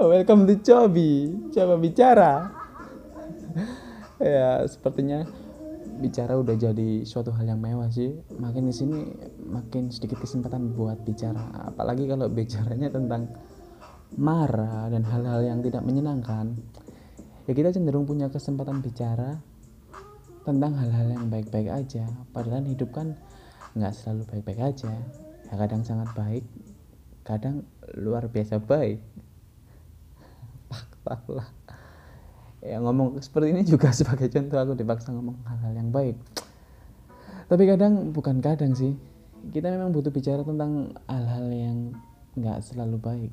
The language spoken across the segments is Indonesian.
Welcome to Cobi, coba bicara. Ya, sepertinya bicara udah jadi suatu hal yang mewah sih. Makin di sini makin sedikit kesempatan buat bicara. Apalagi kalau bicaranya tentang marah dan hal-hal yang tidak menyenangkan. Ya kita cenderung punya kesempatan bicara tentang hal-hal yang baik-baik aja. Padahal hidup kan nggak selalu baik-baik aja. Ya kadang sangat baik, kadang luar biasa baik. Fakta lah. Ya ngomong seperti ini juga sebagai contoh aku dipaksa ngomong hal-hal yang baik. Tapi kadang, bukan kadang sih, kita memang butuh bicara tentang hal-hal yang nggak selalu baik.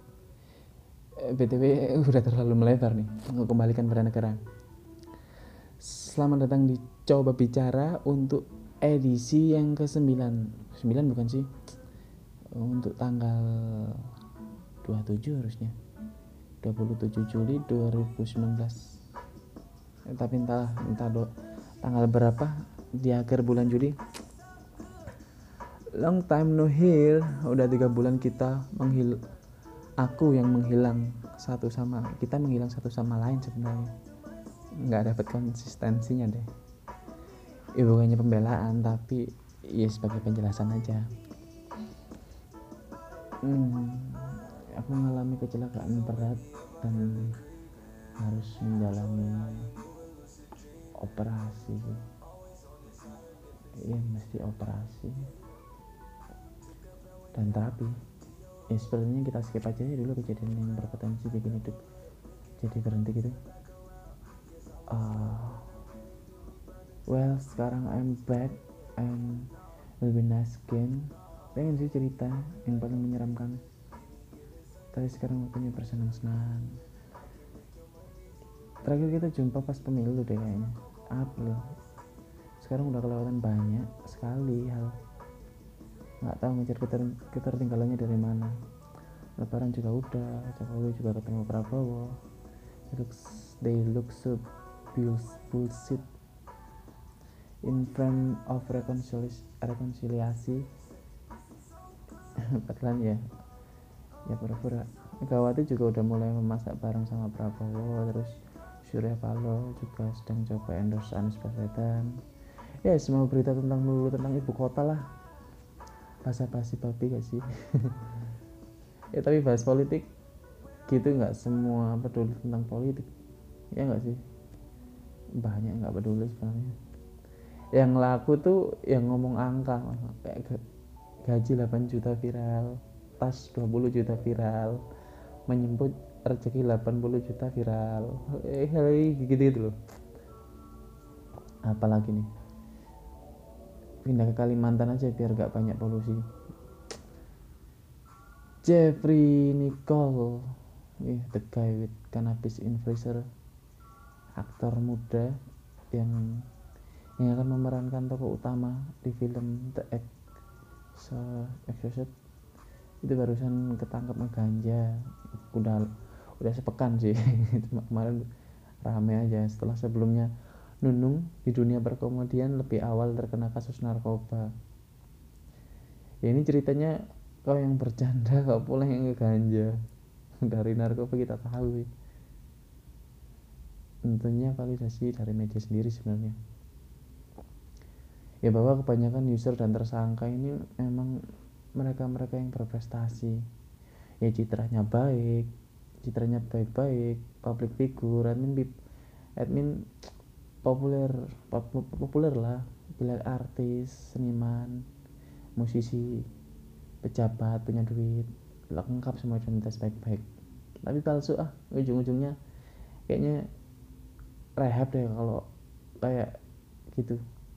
BTW udah terlalu melebar nih, aku kembalikan pada negara. Selamat datang di Coba Bicara untuk edisi yang ke-9. 9 bukan sih, untuk tanggal 27 harusnya, 27 Juli 2019. Tapi entah tanggal berapa di akhir bulan Juli. Long time no hear. Udah 3 bulan kita aku yang menghilang kita menghilang satu sama lain sebenarnya. Nggak dapat konsistensinya deh. Ya bukannya pembelaan, tapi ya sebagai penjelasan aja. Aku mengalami kecelakaan berat dan harus menjalani operasi. Iya, mesti operasi dan terapi. Ya sepertinya kita skip aja ya dulu kejadian yang berpotensi bikin hidup jadi berhenti gitu. Well, sekarang I'm back and will be nice again. Pengen sih cerita yang paling menyeramkan, tapi sekarang waktunya bersenang-senang. Terakhir kita jumpa pas pemilu deh kayaknya, April. Sekarang udah kelewatan banyak sekali hal. Nggak tahu ngejar ketertinggalannya dari mana. Lebaran juga udah, Jokowi juga ketemu Prabowo. They look so bullshit in front of rekonsiliasi. Padahal ya pura-pura. Megawati juga udah mulai memasak bareng sama Prabowo. Terus Surya Paloh juga sedang coba endorse Anies Baswedan. Ya semua berita tentang ibu kota lah. Basa-basi babi gak sih? Ya tapi bahas politik gitu, nggak semua peduli tentang politik, ya nggak sih? Banyak nggak peduli sebenarnya. Yang laku tuh yang ngomong angka, kayak gaji 8 juta viral, tas 20 juta viral, menyebut rezeki 80 juta viral, gitu loh. Apalagi nih, pindah ke Kalimantan aja biar gak banyak polusi. Jeffrey Nicole, the guy with cannabis influencer, aktor muda yang akan memerankan tokoh utama di film The Exorcist, itu barusan ketangkep ngeganja. Udah sepekan sih. Kemarin rame aja setelah sebelumnya Nunung di dunia perkomedian lebih awal terkena kasus narkoba. Ya ini ceritanya kau yang bercanda, kau pula yang ngeganja. Dari narkoba kita tahu. Tentunya validasi dari media sendiri sebenarnya. Ya bahwa kebanyakan user dan tersangka ini memang mereka yang berprestasi. Ya citranya baik-baik, public figure, admin populer lah, bila artis, seniman, musisi, pejabat, punya duit, lengkap semua identitas baik-baik. Tapi palsu ujung-ujungnya kayaknya rehab deh kalau kayak gitu.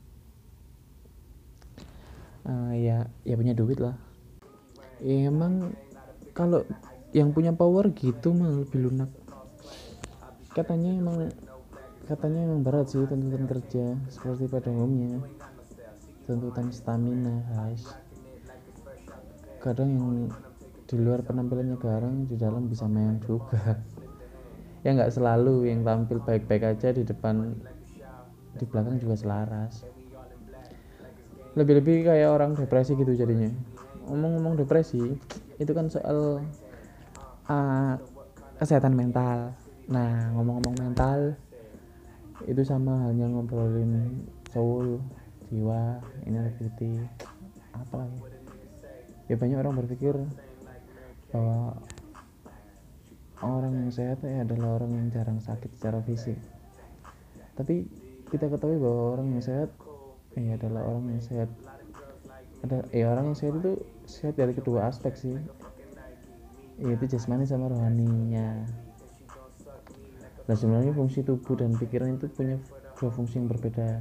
Ya punya duit lah. Ya, emang kalau yang punya power gitu mah lebih lunak. Katanya emang berat sih tuntutan kerja seperti pada umumnya, tuntutan stamina guys. Kadang yang di luar penampilannya garang, di dalam bisa meong juga. Ya nggak selalu yang tampil baik-baik aja di depan, di belakang juga selaras. Lebih-lebih kayak orang depresi gitu jadinya. Ngomong-ngomong depresi, itu kan soal kesehatan mental. Nah, ngomong-ngomong mental, itu sama halnya ngobrolin soul, jiwa, inner beauty, apa lagi. Ya banyak orang berpikir bahwa orang yang sehat adalah orang yang jarang sakit secara fisik. Tapi kita ketahui bahwa orang yang sehat adalah orang yang sehat. Orang yang sehat itu sehat dari kedua aspek sih, yaitu jasmani sama rohaninya. Nah sebenarnya fungsi tubuh dan pikiran itu punya dua fungsi yang berbeda.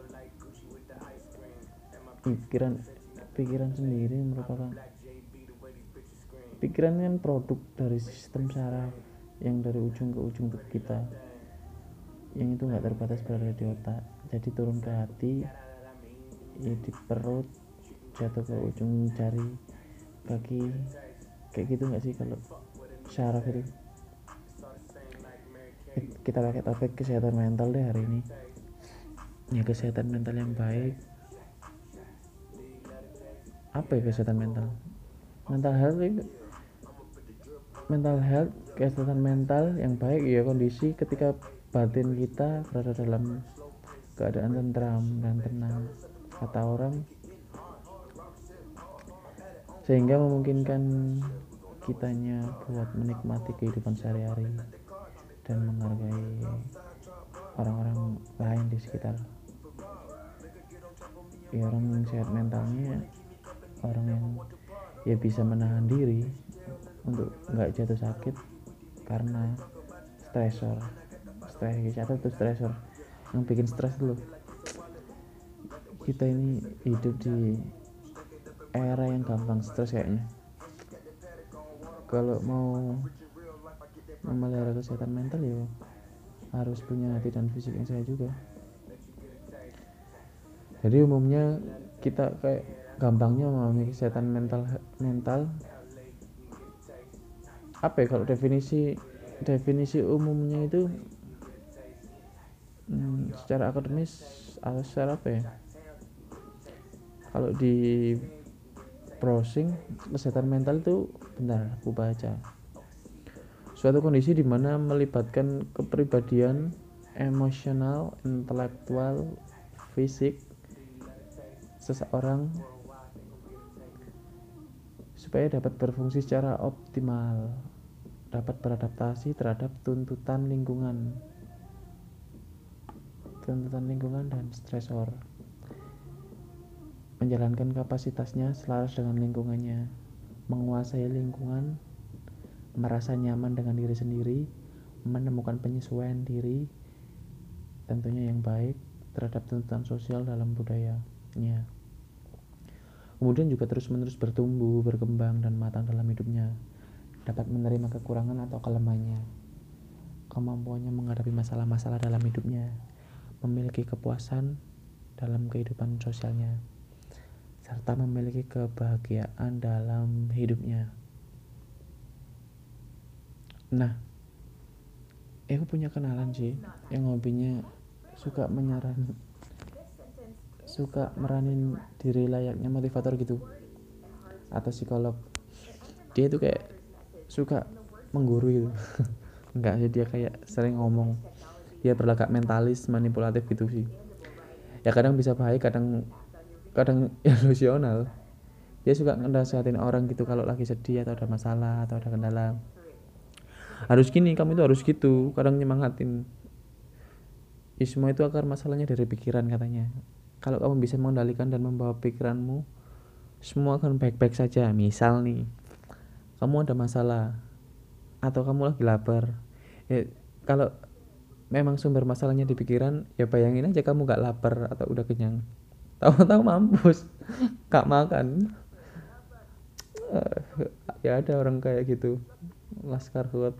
Pikiran sendiri merupakan pikiran kan produk dari sistem saraf yang dari ujung ke ujung tubuh kita, yang itu nggak terbatas berada di otak, jadi turun ke hati, ya di perut, jatuh ke ujung jari, kaki, kayak gitu nggak sih kalau saraf itu. Kita pakai topik kesehatan mental deh hari ini. Ya kesehatan mental yang baik, apa ya kesehatan mental? Mental health, kesehatan mental yang baik ya kondisi ketika batin kita berada dalam keadaan tentram dan tenang, kata orang, sehingga memungkinkan kitanya buat menikmati kehidupan sehari-hari dan menghargai orang-orang lain di sekitar. Ya orang yang sehat mentalnya orang yang ya bisa menahan diri untuk nggak jatuh sakit karena stresor yang bikin stres dulu. Kita ini hidup di era yang gampang stres kayaknya. Kalau mau memelihara kesehatan mental ya harus punya hati dan fisik yang sehat juga. Jadi umumnya kita kayak gampangnya memahami kesehatan mental apa ya, kalau definisi umumnya itu secara akademis atau secara apa ya, kalau di browsing kesehatan mental itu, bentar aku baca, suatu kondisi di mana melibatkan kepribadian emosional, intelektual, fisik seseorang supaya dapat berfungsi secara optimal, dapat beradaptasi terhadap tuntutan lingkungan dan stresor, menjalankan kapasitasnya selaras dengan lingkungannya, menguasai lingkungan, merasa nyaman dengan diri sendiri, menemukan penyesuaian diri tentunya yang baik terhadap tuntutan sosial dalam budayanya. Kemudian juga terus-menerus bertumbuh, berkembang, dan matang dalam hidupnya, dapat menerima kekurangan atau kelemahannya, kemampuannya menghadapi masalah-masalah dalam hidupnya, memiliki kepuasan dalam kehidupan sosialnya, serta memiliki kebahagiaan dalam hidupnya. Nah, aku punya kenalan sih yang hobinya suka meranin diri layaknya motivator gitu, atau psikolog. Dia tuh kayak suka mengguru gitu. Enggak sih, dia kayak sering ngomong, dia berlagak mentalis, manipulatif gitu sih. Ya kadang bisa baik, kadang ilusional. Dia suka ngenasehatin orang gitu kalau lagi sedih atau ada masalah atau ada kendala. Harus gini, kamu itu harus gitu. Kadang nyemangatin. Ya, semua itu akar masalahnya dari pikiran katanya. Kalau kamu bisa mengendalikan dan membawa pikiranmu, semua akan baik-baik saja. Misal nih, kamu ada masalah atau kamu lagi lapar. Ya, kalau memang sumber masalahnya di pikiran, ya bayangin aja kamu gak lapar atau udah kenyang. Tahu-tahu mampus, gak makan. Ya ada orang kayak gitu, Laskar Hut.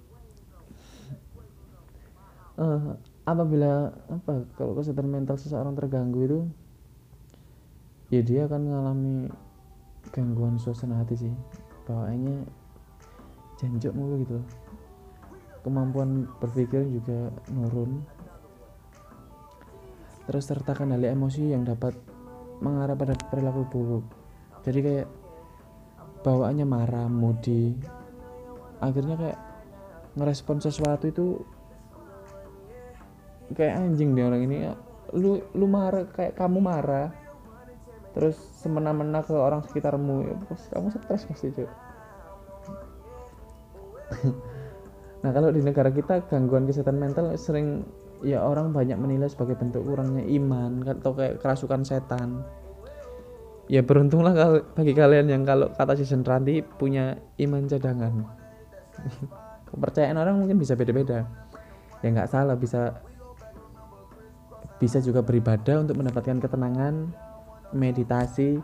Kalau kesehatan mental seseorang terganggu itu, ya dia akan mengalami gangguan suasana hati sih, bawaannya janjok mulu gitu, kemampuan berpikir juga nurun, terus serta kendali emosi yang dapat mengarah pada perilaku buruk. Jadi kayak bawaannya marah, moody, akhirnya kayak ngerespon sesuatu itu kayak anjing deh orang ini. Lu marah, kayak kamu marah terus semena-mena ke orang sekitarmu, ya, kamu stres pasti cuy. Nah kalau di negara kita gangguan kesehatan mental sering ya orang banyak menilai sebagai bentuk kurangnya iman atau kayak kerasukan setan. Ya beruntunglah bagi kalian yang kalau kata Season Ranti punya iman cadangan. Kepercayaan orang mungkin bisa beda-beda, ya nggak salah, bisa juga beribadah untuk mendapatkan ketenangan, meditasi.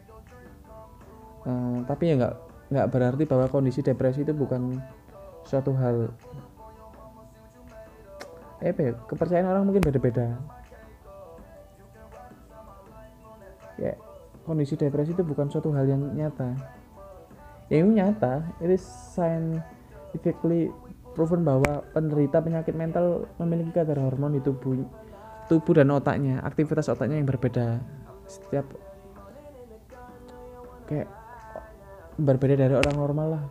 Tapi ya nggak berarti bahwa kondisi depresi itu bukan suatu hal. Kepercayaan orang mungkin beda-beda. Ya kondisi depresi itu bukan suatu hal yang nyata. Ya ini nyata, it is scientifically proven bahwa penderita penyakit mental memiliki kadar hormon di tubuh dan otaknya, aktivitas otaknya yang berbeda, setiap kayak berbeda dari orang normal lah.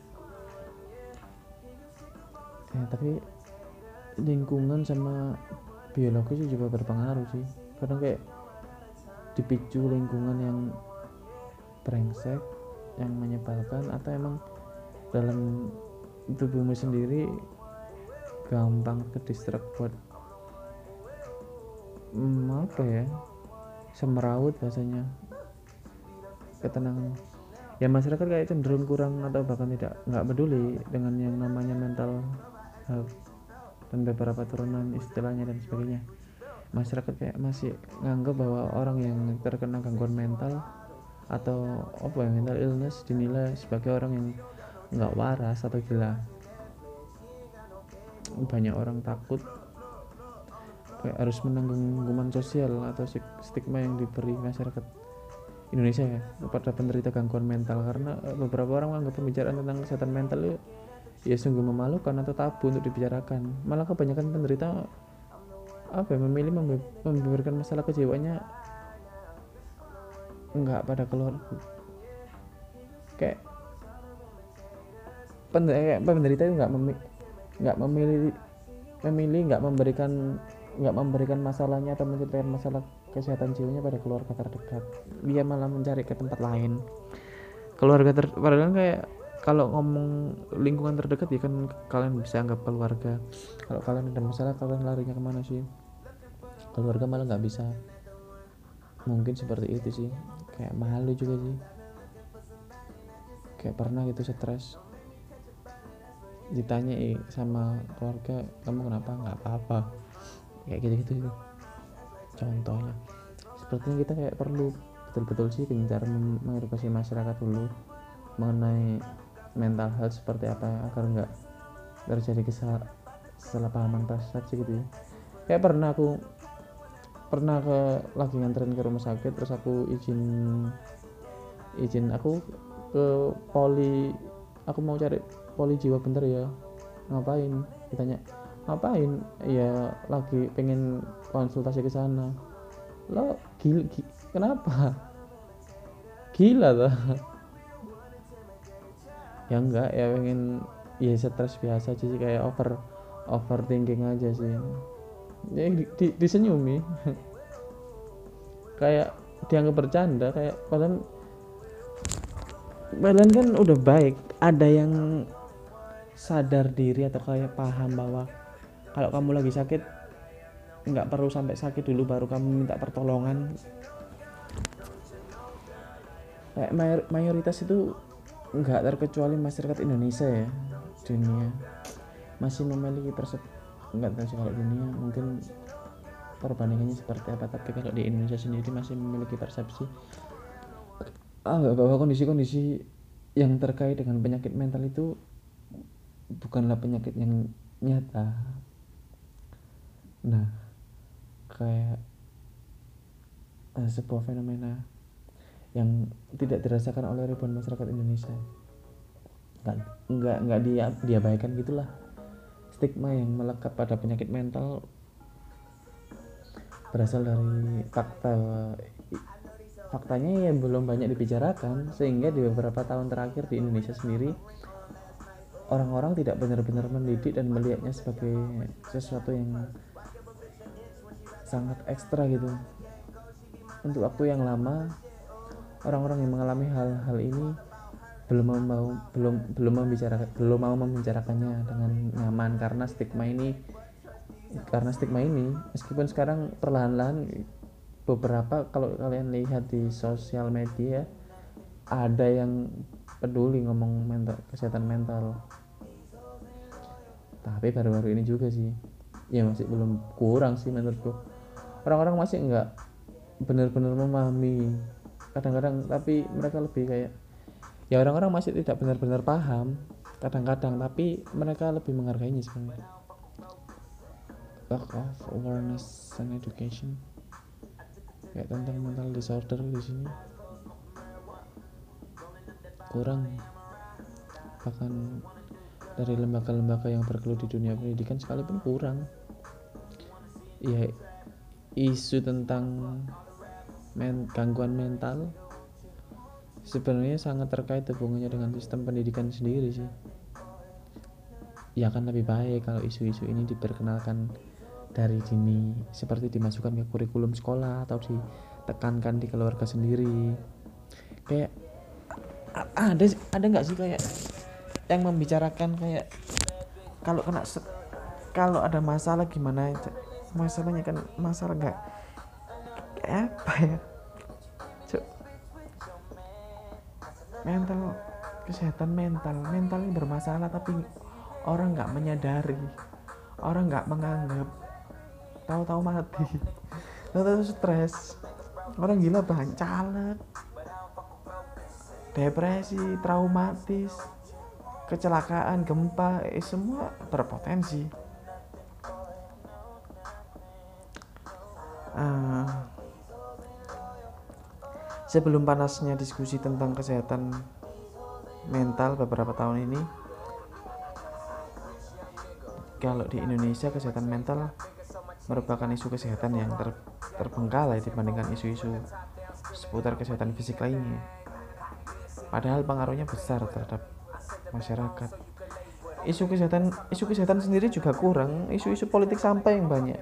Tapi lingkungan sama biologis juga berpengaruh sih. Kadang kayak dipicu lingkungan yang brengsek, yang menyebalkan, atau emang dalam tubuhmu sendiri gampang ke distract buat apa ya, semeraut bahasanya, ketenangan. Ya masyarakat kayak cenderung kurang atau bahkan nggak peduli dengan yang namanya mental health dan beberapa turunan istilahnya dan sebagainya. Masyarakat kayak masih nganggap bahwa orang yang terkena gangguan mental atau mental illness dinilai sebagai orang yang nggak waras atau gila. Banyak orang takut kayak harus menanggung hukuman sosial atau stigma yang diberi masyarakat Indonesia ya kepada penderita gangguan mental, karena beberapa orang menganggap pembicaraan tentang kesehatan mental ya sungguh memalukan atau tabu untuk dibicarakan. Malah kebanyakan penderita memilih membeberkan masalah kejiwaannya enggak pada keluarga. Kayak penderita itu enggak memberikan masalahnya atau menceritakan masalah kesehatan jiwanya pada keluarga terdekat. Dia malah mencari ke tempat lain. Padahal kayak kalau ngomong lingkungan terdekat ya kan kalian bisa anggap keluarga. Kalau kalian ada masalah, kalian larinya kemana sih? Keluarga malah nggak bisa. Mungkin seperti itu sih. Kayak malu juga sih. Kayak pernah gitu stres, ditanya sama keluarga, kamu kenapa? Nggak apa-apa. Kayak gitu contohnya. Sepertinya kita kayak perlu betul-betul sih gencar mengedukasi masyarakat dulu mengenai mental health seperti apa agar nggak terjadi kesalahpahaman persepsi gitu ya. Kayak pernah lagi nganterin ke rumah sakit, terus aku izin aku ke poli, aku mau cari poli jiwa bentar ya. Ngapain? Ditanya ngapain? Ya lagi pengen konsultasi ke sana. Lo kenapa? Gila tuh. Ya enggak, ya pengen ya stres biasa sih, kayak overthinking aja sih. Ya disenyumi. Kayak dianggap bercanda, kayak padahal kan udah baik. Ada yang sadar diri atau kayak paham bahwa kalau kamu lagi sakit nggak perlu sampai sakit dulu baru kamu minta pertolongan. Kayak mayoritas itu nggak terkecuali masyarakat Indonesia ya, dunia masih memiliki nggak tahu sih kalau dunia mungkin perbandingannya seperti apa, tapi kalau di Indonesia sendiri masih memiliki persepsi bahwa kondisi-kondisi yang terkait dengan penyakit mental itu bukanlah penyakit yang nyata. Nah, kayak sebuah fenomena yang tidak dirasakan oleh ribuan masyarakat Indonesia. Nggak diabaikan gitulah. Stigma yang melekat pada penyakit mental berasal dari faktanya yang belum banyak dibicarakan, sehingga di beberapa tahun terakhir di Indonesia sendiri orang-orang tidak benar-benar mendidik dan melihatnya sebagai sesuatu yang sangat ekstra gitu. Untuk waktu yang lama orang-orang yang mengalami hal-hal ini belum mau membicarakannya dengan nyaman karena stigma ini meskipun sekarang perlahan-lahan beberapa, kalau kalian lihat di sosial media, ada yang peduli ngomong kesehatan mental, tapi baru-baru ini juga sih ya masih belum, kurang sih menurutku. Orang-orang masih nggak benar-benar memahami kadang-kadang, tapi mereka lebih kayak ya orang-orang masih tidak benar-benar paham kadang-kadang, tapi mereka lebih menghargainya sebenarnya. Lack of awareness and education kayak tentang mental disorder di sini kurang, bahkan dari lembaga-lembaga yang bergelut di dunia pendidikan sekalipun kurang. Ya, isu tentang gangguan mental sebenarnya sangat terkait hubungannya dengan sistem pendidikan sendiri sih. Ya kan lebih baik kalau isu-isu ini diperkenalkan dari dini, seperti dimasukkan ke kurikulum sekolah atau ditekankan di keluarga sendiri. Kayak ada nggak sih kayak yang membicarakan kayak kalau ada masalah gimana masalahnya, kan masalah nggak kayak apa ya, kesehatan mental ini bermasalah tapi orang nggak menyadari, orang nggak menganggap, tahu-tahu mati, tahu-tahu stres, orang gila banyak, caleg, depresi, traumatis, kecelakaan, gempa, semua berpotensi. Sebelum panasnya diskusi tentang kesehatan mental beberapa tahun ini, kalau di Indonesia kesehatan mental merupakan isu kesehatan yang terbengkalai dibandingkan isu-isu seputar kesehatan fisik lainnya. Padahal pengaruhnya besar terhadap masyarakat. Isu kesehatan sendiri juga kurang, isu-isu politik sampah yang banyak.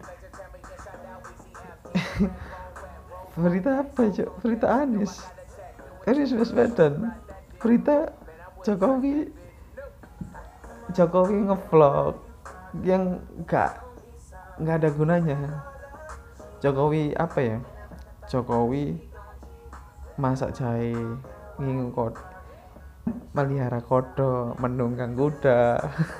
Berita apa, Cok? Berita Anies Baswedan, berita Jokowi ngevlog yang nggak ada gunanya. Jokowi apa ya? Jokowi masak jahe, ngingu melihara kodok, menunggang kuda.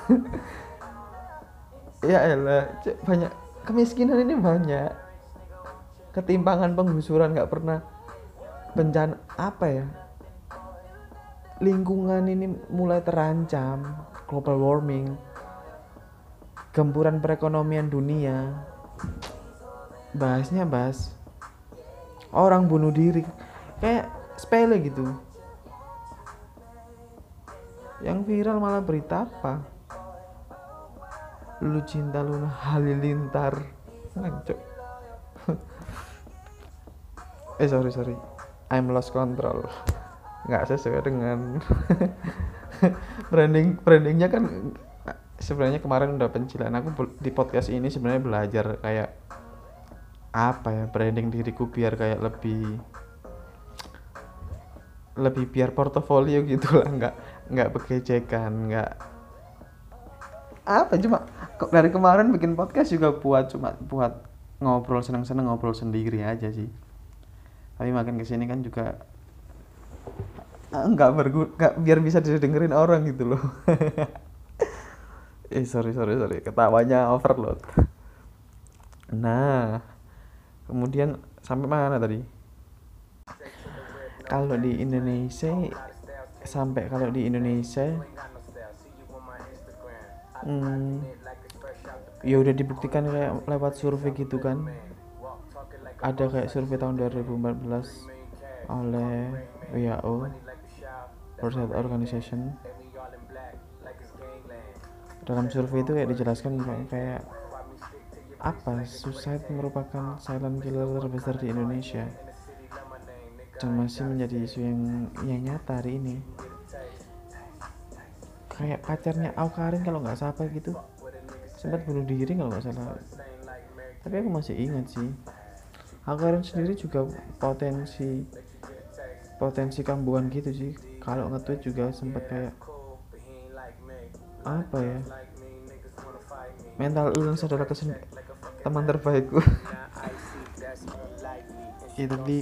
Ya elah, banyak kemiskinan ini, banyak ketimpangan, penggusuran, nggak pernah bencana apa ya, lingkungan ini mulai terancam, global warming, gempuran perekonomian dunia, bahas orang bunuh diri kayak sepele gitu. Yang viral malah berita apa, Lu Cinta Luna Halilintar, ngancok. Sorry, I'm lost control, nggak sesuai dengan brandingnya kan. Sebenarnya kemarin udah pencilan, aku di podcast ini sebenarnya belajar kayak apa ya, branding diriku biar kayak lebih biar portofolio gitu lah, nggak begejekan, nggak apa, cuma dari kemarin bikin podcast juga buat ngobrol, seneng-seneng ngobrol sendiri aja sih. Tapi makin kesini kan juga nggak biar bisa didengerin orang gitu loh. Sorry, ketawanya overload. Nah, kemudian sampai mana tadi? Kalau di Indonesia ya udah dibuktikan kayak lewat survei gitu kan. Ada kayak survei tahun 2014 oleh WHO, World Health Organization. Dalam survei itu kayak dijelaskan kayak apa, suicide merupakan silent killer terbesar di Indonesia dan masih menjadi isu yang nyata hari ini. kayak pacarnya Awkarin kalau nggak salah gitu, sempat bunuh diri kalau nggak salah. Tapi aku masih ingat sih, Awkarin sendiri juga potensi potensi kambuhan gitu sih. Kalau nge-tweet juga sempat kayak apa ya, mental illness adalah teman terbaikku. Ya tapi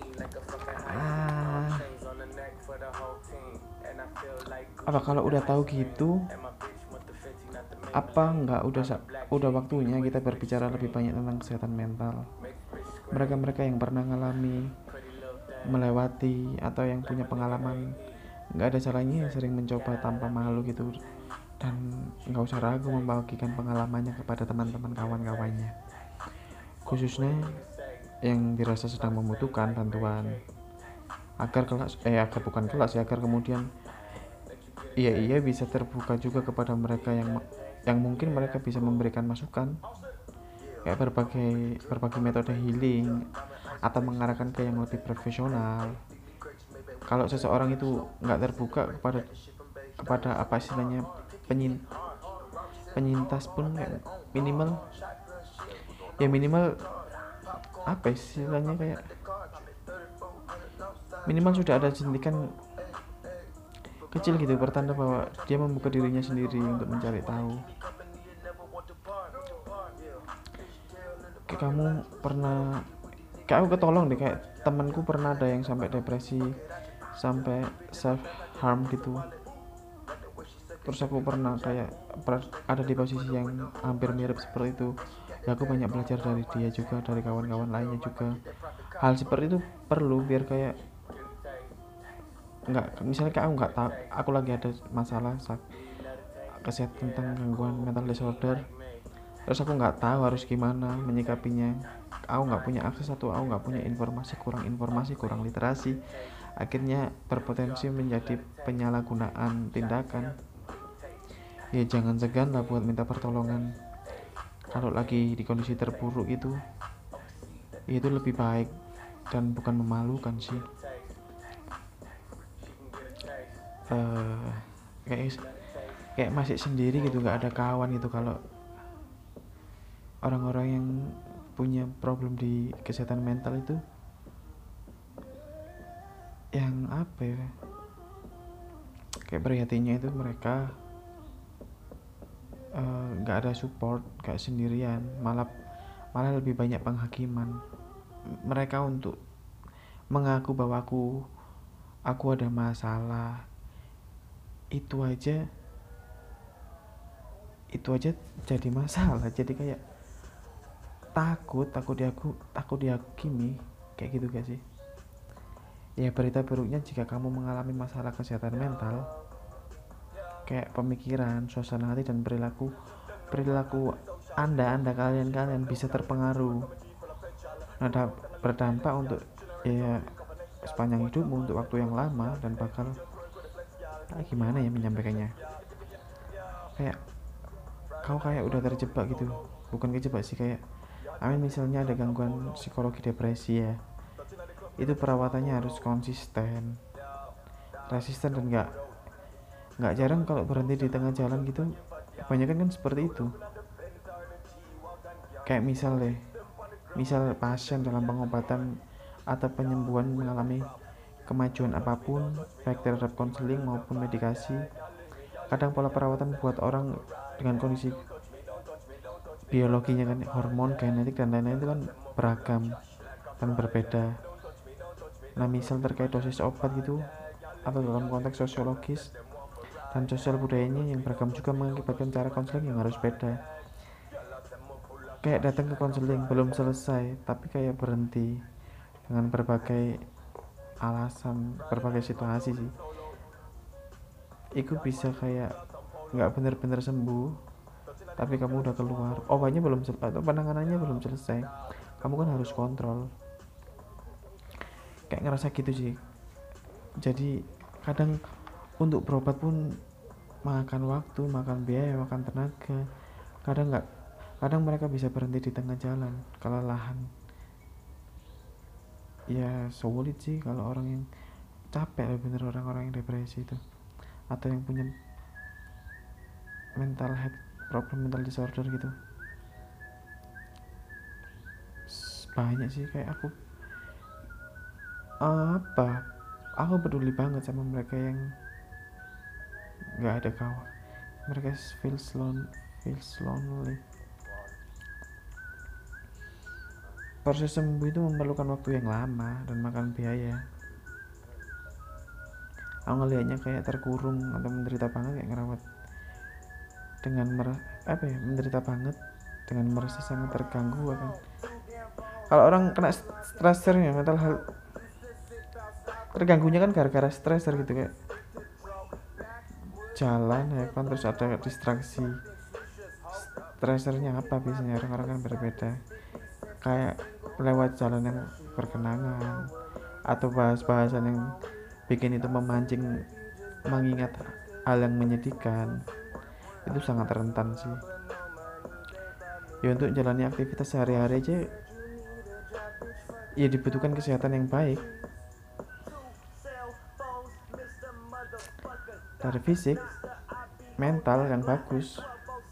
apa kalau udah tahu gitu, apa nggak udah waktunya kita berbicara lebih banyak tentang kesehatan mental. Mereka-mereka yang pernah mengalami, melewati, atau yang punya pengalaman, nggak ada salahnya sering mencoba tanpa malu gitu, dan nggak usah ragu membagikan pengalamannya kepada teman-teman kawan-kawannya, khususnya yang dirasa sedang membutuhkan bantuan, agar kemudian ia bisa terbuka juga kepada mereka yang mungkin mereka bisa memberikan masukan, kayak berbagai metode healing atau mengarahkan ke yang lebih profesional. Kalau seseorang itu nggak terbuka kepada apa istilahnya, penyintas pun, minimal apa istilahnya, kayak minimal sudah ada suntikan kecil gitu, pertanda bahwa dia membuka dirinya sendiri untuk mencari tahu. Kayak kamu pernah, kayak aku ketolong deh, kayak temanku pernah ada yang sampai depresi, sampai self harm gitu. Terus aku pernah kayak ada di posisi yang hampir mirip seperti itu. Ya aku banyak belajar dari dia juga, dari kawan-kawan lainnya juga. Hal seperti itu perlu biar kayak nggak, misalnya kayak aku nggak tahu, aku lagi ada masalah kesehatan tentang gangguan mental disorder, terus aku nggak tahu harus gimana menyikapinya, aku nggak punya akses atau aku nggak punya informasi, kurang literasi, akhirnya berpotensi menjadi penyalahgunaan tindakan. Ya jangan segan lah buat minta pertolongan kalau lagi di kondisi terburuk itu lebih baik dan bukan memalukan sih. Kayak masih sendiri gitu, nggak ada kawan gitu. Kalau orang-orang yang punya problem di kesehatan mental itu, yang apa ya, kayak prihatinnya itu mereka nggak ada support, kayak sendirian, malah lebih banyak penghakiman mereka untuk mengaku bahwa aku ada masalah. Itu aja jadi masalah, jadi kayak takut dihakimi, kayak gitu gak sih? Ya berita buruknya, jika kamu mengalami masalah kesehatan mental, kayak pemikiran, suasana hati, dan perilaku anda kalian bisa terpengaruh. Nah, berdampak untuk ya sepanjang hidupmu, untuk waktu yang lama, dan bakal gimana ya menyampaikannya, kayak kau kayak udah terjebak gitu, bukan kejebak sih, kayak misalnya ada gangguan psikologi depresi ya, itu perawatannya harus resisten, dan nggak jarang kalau berhenti di tengah jalan gitu. Kebanyakan kan seperti itu. Kayak misal pasien dalam pengobatan atau penyembuhan mengalami kemajuan apapun, baik terhadap konseling maupun medikasi, kadang pola perawatan buat orang dengan kondisi biologinya kan, hormon, genetik, dan lain-lain itu kan beragam dan berbeda. Nah, misal terkait dosis obat gitu, atau dalam konteks sosiologis dan sosial budayanya yang beragam juga mengakibatkan cara konseling yang harus beda. Kayak datang ke konseling belum selesai tapi kayak berhenti dengan berbagai alasan, berbagai situasi sih. Itu bisa kayak nggak bener-bener sembuh, tapi kamu udah keluar, obatnya belum selesai atau penanganannya belum selesai, kamu kan harus kontrol. Kayak ngerasa gitu sih. Jadi kadang untuk berobat pun makan waktu, makan biaya, makan tenaga. Kadang mereka bisa berhenti di tengah jalan kelelahan. Ya sulit sih kalau orang yang capek, bener orang-orang yang depresi itu, atau yang punya mental health problem, mental disorder gitu. Banyak sih, kayak aku peduli banget sama mereka yang nggak ada kawan. Mereka feels lonely. Proses sembuh itu memerlukan waktu yang lama dan makan biaya. Aku ngelihatnya kayak terkurung atau menderita banget, kayak ngerawat dengan menderita banget dengan merasa sangat terganggu kan. Kalau orang kena stressor ya, mental health terganggunya kan gara-gara stressor gitu, kayak jalan ya kan, terus ada distraksi. Stressernya apa biasanya, orang-orang kan berbeda, kayak lewat jalan yang berkenangan atau bahas-bahasan yang bikin itu memancing mengingat hal yang menyedihkan, itu sangat rentan sih. Ya untuk jalani aktivitas sehari-hari aja ya dibutuhkan kesehatan yang baik, dari fisik, mental yang bagus.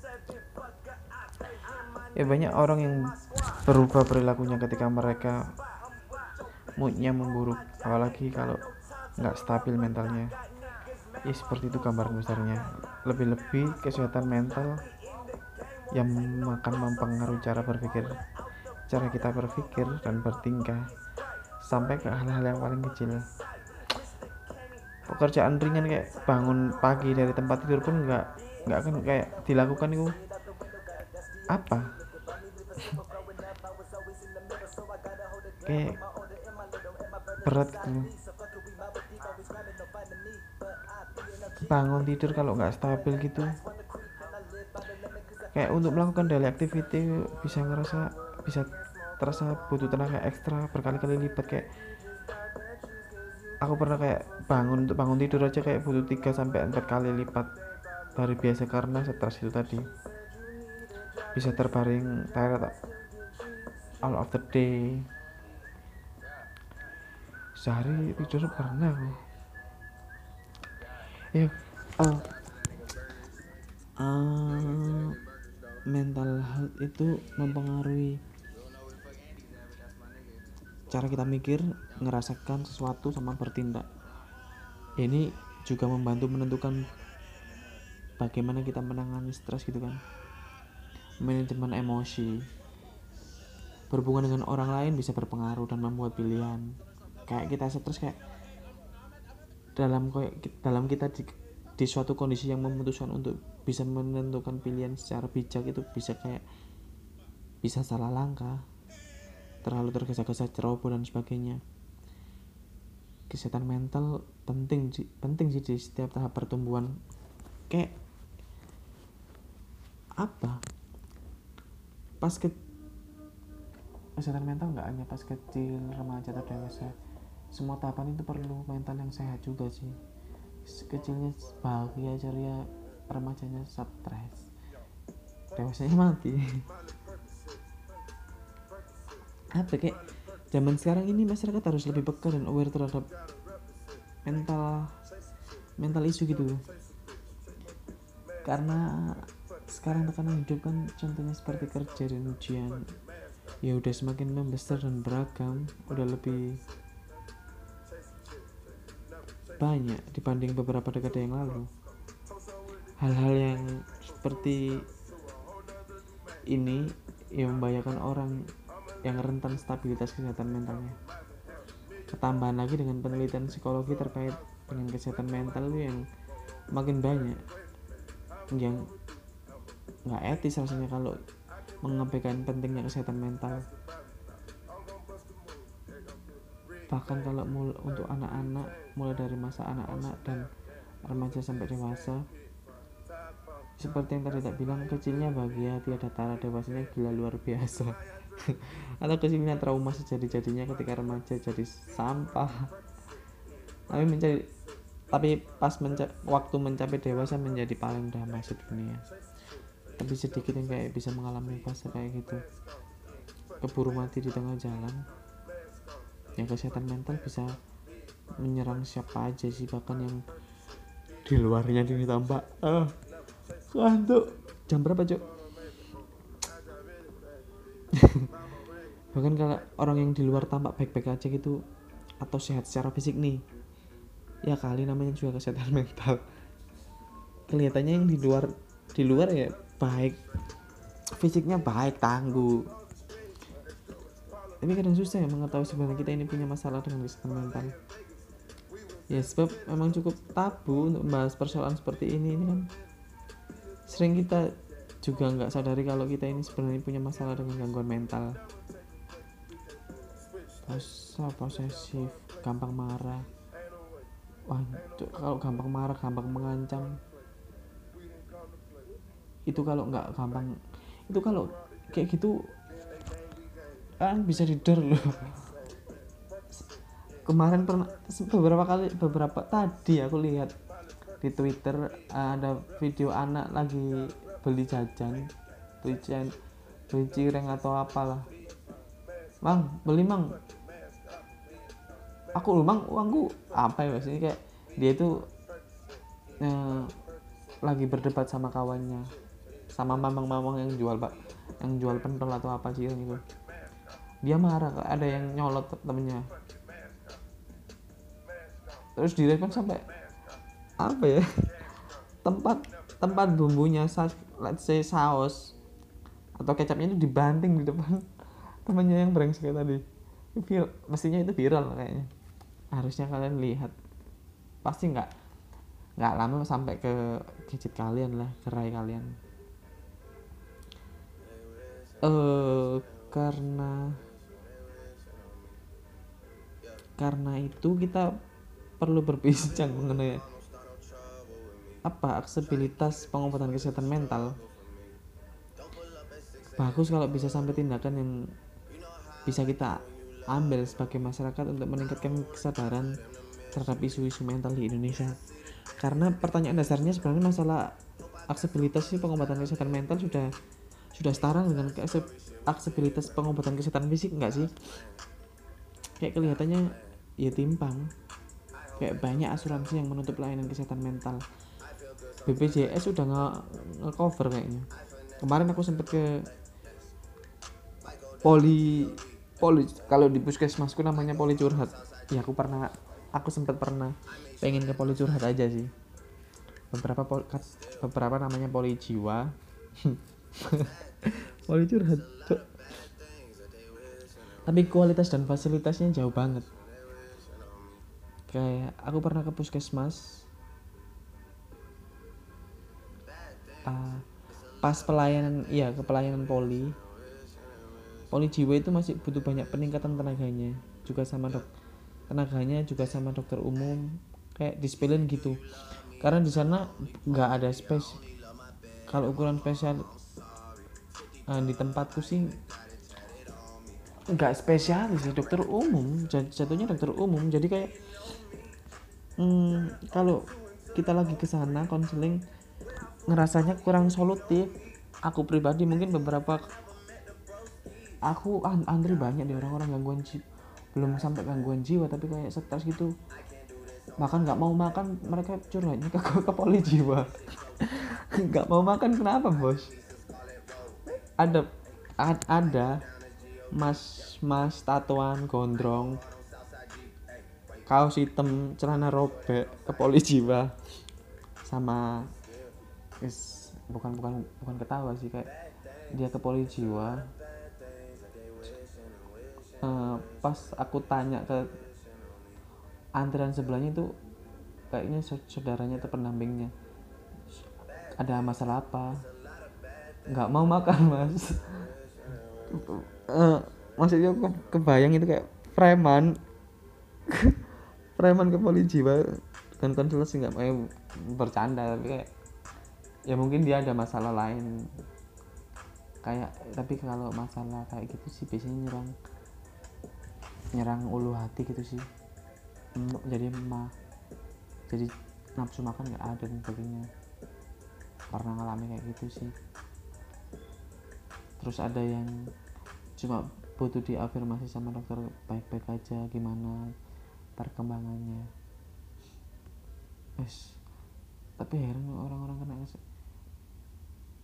Ya banyak orang yang berubah perilakunya ketika mereka moodnya memburuk, apalagi kalau nggak stabil mentalnya. Ya seperti itu gambaran besarnya. Lebih-lebih kesehatan mental yang akan mempengaruhi cara kita berpikir dan bertingkah, sampai ke hal-hal yang paling kecil. Pekerjaan ringan kayak bangun pagi dari tempat tidur pun nggak akan kayak dilakukan itu apa kayak berat gitu. Bangun tidur kalau nggak stabil gitu, kayak untuk melakukan daily activity bisa terasa butuh tenaga ekstra berkali-kali lipat. Kayak aku pernah kayak bangun tidur aja kayak butuh 3-4 kali lipat dari biasa karena stres itu tadi. Bisa terbaring tired all of the day. Sehari tidur pernah aku. Mental health itu mempengaruhi cara kita mikir, ngerasakan sesuatu, sama bertindak. Ini juga membantu menentukan bagaimana kita menangani stres gitu kan. Manajemen emosi, berhubungan dengan orang lain bisa berpengaruh dan membuat pilihan. Kayak kita stres, kayak dalam kita di suatu kondisi yang memutuskan untuk bisa menentukan pilihan secara bijak, itu bisa salah langkah, terlalu tergesa-gesa, ceroboh dan sebagainya. Kesehatan mental penting sih di setiap tahap pertumbuhan. Kayak kesehatan mental nggak hanya pas kecil, remaja atau dewasa. Semua tahapan itu perlu mental yang sehat juga sih. Kecilnya bahagia, ceria, remajanya stres, dewasanya mati. Kayak zaman sekarang ini masyarakat harus lebih peka dan aware terhadap mental isu gitu, karena sekarang tekanan hidup kan contohnya seperti kerja dan ujian ya udah semakin membesar dan beragam, udah lebih banyak dibanding beberapa dekade yang lalu. Hal-hal yang seperti ini yang membahayakan orang yang rentan stabilitas kesehatan mentalnya. Ketambahan lagi dengan penelitian psikologi terkait dengan kesehatan mental itu yang makin banyak, yang nggak etis rasanya kalau mengabaikan pentingnya kesehatan mental. Bahkan kalau untuk anak-anak, mulai dari masa anak-anak dan remaja sampai dewasa, seperti yang tadi tak bilang, kecilnya bahagia tiada tara, dewasanya gila luar biasa. Atau kecilnya trauma sejadi-jadinya ketika remaja jadi sampah. Tapi pas waktu mencapai dewasa menjadi paling damai sedunia. Tapi sedikit yang kayak bisa mengalami fase kayak gitu, keburu mati di tengah jalan. Yang kesehatan mental bisa menyerang siapa aja sih, bahkan yang di luarnya ditambah Ngantuk. Jam berapa, Cuk? Bahkan kalau orang yang di luar tampak baik-baik aja gitu atau sehat secara fisik nih, ya kali namanya juga kesehatan mental. Kelihatannya yang di luar ya baik, fisiknya baik, tangguh. Tapi kadang susah ya mengetahui sebenarnya kita ini punya masalah dengan kesehatan mental. Ya sebab memang cukup tabu untuk membahas persoalan seperti ini kan. Sering kita juga nggak sadari kalau kita ini sebenarnya punya masalah dengan gangguan mental. Posesif, gampang marah. Wah, kalau gampang marah, gampang mengancam. Itu kalau nggak gampang, itu kalau kayak gitu kan bisa dider loh. Kemarin pernah beberapa tadi aku lihat di Twitter ada video anak lagi beli jajan, beli cireng atau apalah. Mang, beli mang. Aku mang, uangku apa ya maksudnya, kayak dia itu lagi berdebat sama kawannya, sama mamang-mamang yang jual pentol atau apa cireng itu. Dia marah, ada yang nyolot temennya. Terus direspon sampai apa ya? tempat bumbunya, let's say saus atau kecapnya itu dibanting di depan temannya yang brengsek tadi. Mestinya itu viral kayaknya. Harusnya kalian lihat. Pasti nggak lama sampai ke gadget kalian lah, ke rai kalian. Karena itu kita perlu berbincang mengenai apa aksesibilitas pengobatan kesehatan mental. Bagus kalau bisa sampai tindakan yang bisa kita ambil sebagai masyarakat untuk meningkatkan kesadaran terhadap isu-isu mental di Indonesia. Karena pertanyaan dasarnya sebenarnya masalah aksesibilitas pengobatan kesehatan mental sudah setara dengan aksesibilitas pengobatan kesehatan fisik, enggak sih? Kayak kelihatannya ya timpang. Kayak banyak asuransi yang menutup layanan kesehatan mental. BPJS sudah nge-cover kayaknya. Kemarin aku sempat ke poli kalau di puskesmasku namanya poli curhat. Ya aku sempat pernah pengen ke poli curhat aja sih. Beberapa namanya poli jiwa. Poli curhat. Tapi kualitas dan fasilitasnya jauh banget. Kayak aku pernah ke puskesmas pas pelayanan poli jiwa itu masih butuh banyak peningkatan tenaganya juga sama dokter umum, kayak disepelin gitu. Karena di sana nggak ada kalau ukuran spesial di tempatku sih nggak spesialis sih, dokter umum, jatuhnya dokter umum. Jadi kayak kalau kita lagi ke sana konseling ngerasanya kurang solutif. Aku pribadi mungkin aku antri banyak di orang-orang gangguan jiwa, belum sampai gangguan jiwa tapi kayak stres gitu, makan nggak mau makan, mereka curhatnya ke poli jiwa. Nggak mau makan kenapa bos? Ada mas tatuan gondrong, kaos hitam, celana robek, ke poli jiwa. Sama bukan ketawa sih, kayak dia ke poli jiwa. Pas aku tanya ke antrian sebelahnya itu, kayaknya saudaranya atau pendampingnya, ada masalah apa? Nggak mau makan mas. Maksudnya kebayang itu kayak preman ke poli jiwa dengan konsultasi, nggak mau bercanda, tapi kayak ya mungkin dia ada masalah lain kayak. Tapi kalau masalah kayak gitu sih biasanya nyerang ulu hati gitu sih, jadi nafsu makan nggak ada dan sebagainya. Pernah ngalami kayak gitu sih. Terus ada yang cuma butuh diafirmasi sama dokter, baik-baik aja, gimana perkembangannya. Tapi heran orang-orang kena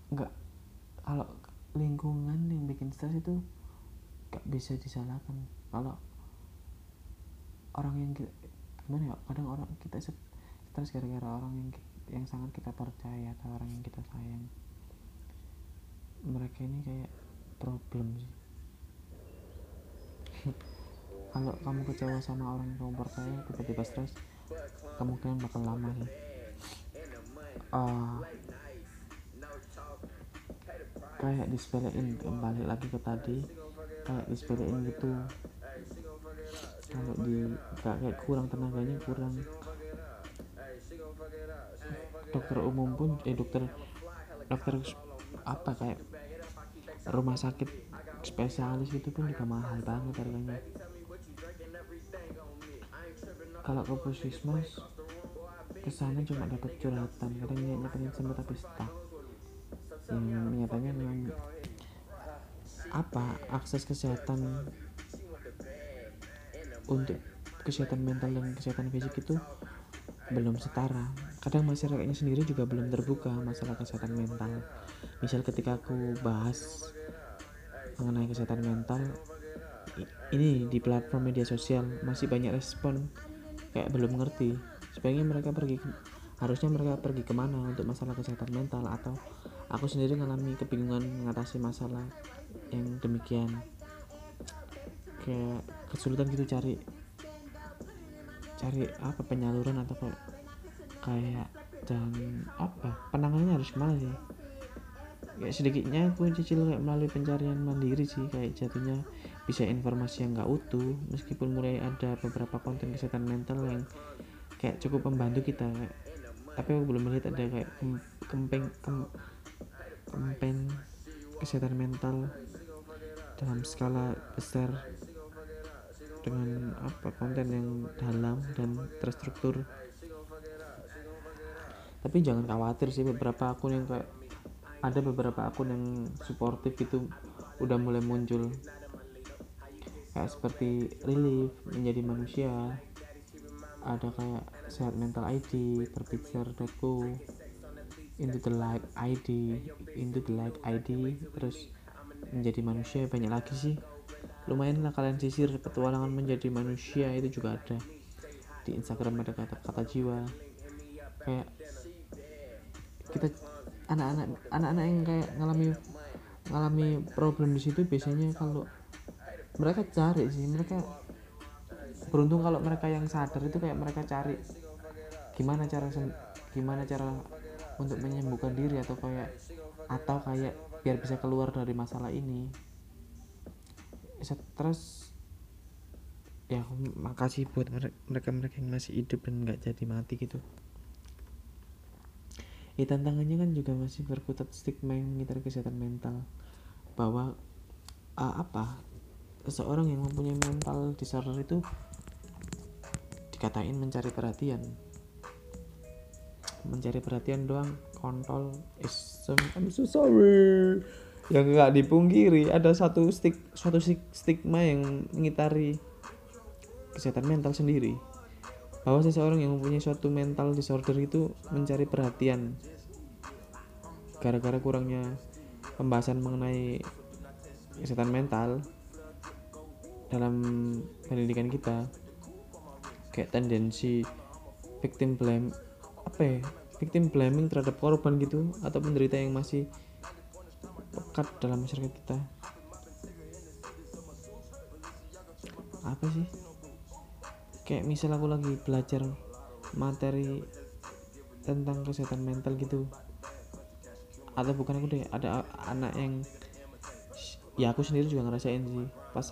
nggak, kalau lingkungan yang bikin stres itu nggak bisa disalahkan. Kalau orang yang gimana ya, kadang orang kita stres gara-gara orang yang sangat kita percaya atau orang yang kita sayang. Mereka ini kayak problem sih. Kalau kamu kecewa sama orang yang kamu percaya tiba-tiba stres, kemungkinan bakal lama sih. Kayak disepelein, kembali lagi ke tadi, kayak disepelein gitu. Kalau kayak kurang tenaganya, kurang. Dokter umum pun dokter apa kayak rumah sakit spesialis itu pun juga mahal banget harganya. Kalau ke puskesmas kesana cuma dapat curhatan, kadang niatnya pengen sembuh tapi stuck. Yang nyatanya memang akses kesehatan untuk kesehatan mental dan kesehatan fisik itu belum setara. Kadang masyarakatnya sendiri juga belum terbuka masalah kesehatan mental. Misal ketika aku bahas mengenai kesehatan mental ini di platform media sosial, masih banyak respon kayak belum ngerti. Sebaiknya harusnya mereka pergi kemana untuk masalah kesehatan mental, atau aku sendiri mengalami kebingungan mengatasi masalah yang demikian, kayak kesulitan gitu cari apa penyaluran atau kayak dan apa penanganannya harus kemana sih. Kayak sedikitnya aku cicil kayak melalui pencarian mandiri sih, kayak jatuhnya bisa informasi yang nggak utuh, meskipun mulai ada beberapa konten kesehatan mental yang kayak cukup membantu kita, tapi aku belum melihat ada kayak campaign kesehatan mental dalam skala besar dengan konten yang dalam dan terstruktur. Tapi jangan khawatir sih, beberapa akun yang suportif itu udah mulai muncul, kayak seperti Relief, Menjadi Manusia, ada kayak Sehat Mental ID, Terpikir.co, Into the Light ID, terus Menjadi Manusia, banyak lagi sih. Lumayan lah kalian sisir, Petualangan Menjadi Manusia itu juga ada di Instagram, ada kata jiwa. Kayak kita anak-anak yang kayak ngalami problem di situ, biasanya kalau mereka cari sih, mereka beruntung kalau mereka yang sadar itu kayak mereka cari gimana cara untuk menyembuhkan diri atau kayak biar bisa keluar dari masalah ini. Stres ya, makasih buat mereka yang masih hidup dan nggak jadi mati gitu. Tantangannya kan juga masih berkutat stigma yang mengitar kesehatan mental, bahwa seseorang yang mempunyai mental disorder itu dikatain mencari perhatian doang, kontol. I'm so sorry. Yang nggak dipungkiri ada suatu stigma yang mengitari kesehatan mental sendiri, bahwa seseorang yang mempunyai suatu mental disorder itu mencari perhatian gara-gara kurangnya pembahasan mengenai kesehatan mental dalam pendidikan kita. Kayak tendensi victim blaming terhadap korban gitu, atau penderita yang masih pekat dalam masyarakat kita. Apa sih, kayak misal aku lagi belajar materi tentang kesehatan mental gitu, atau bukan aku deh, ada anak yang ya aku sendiri juga ngerasain sih, pas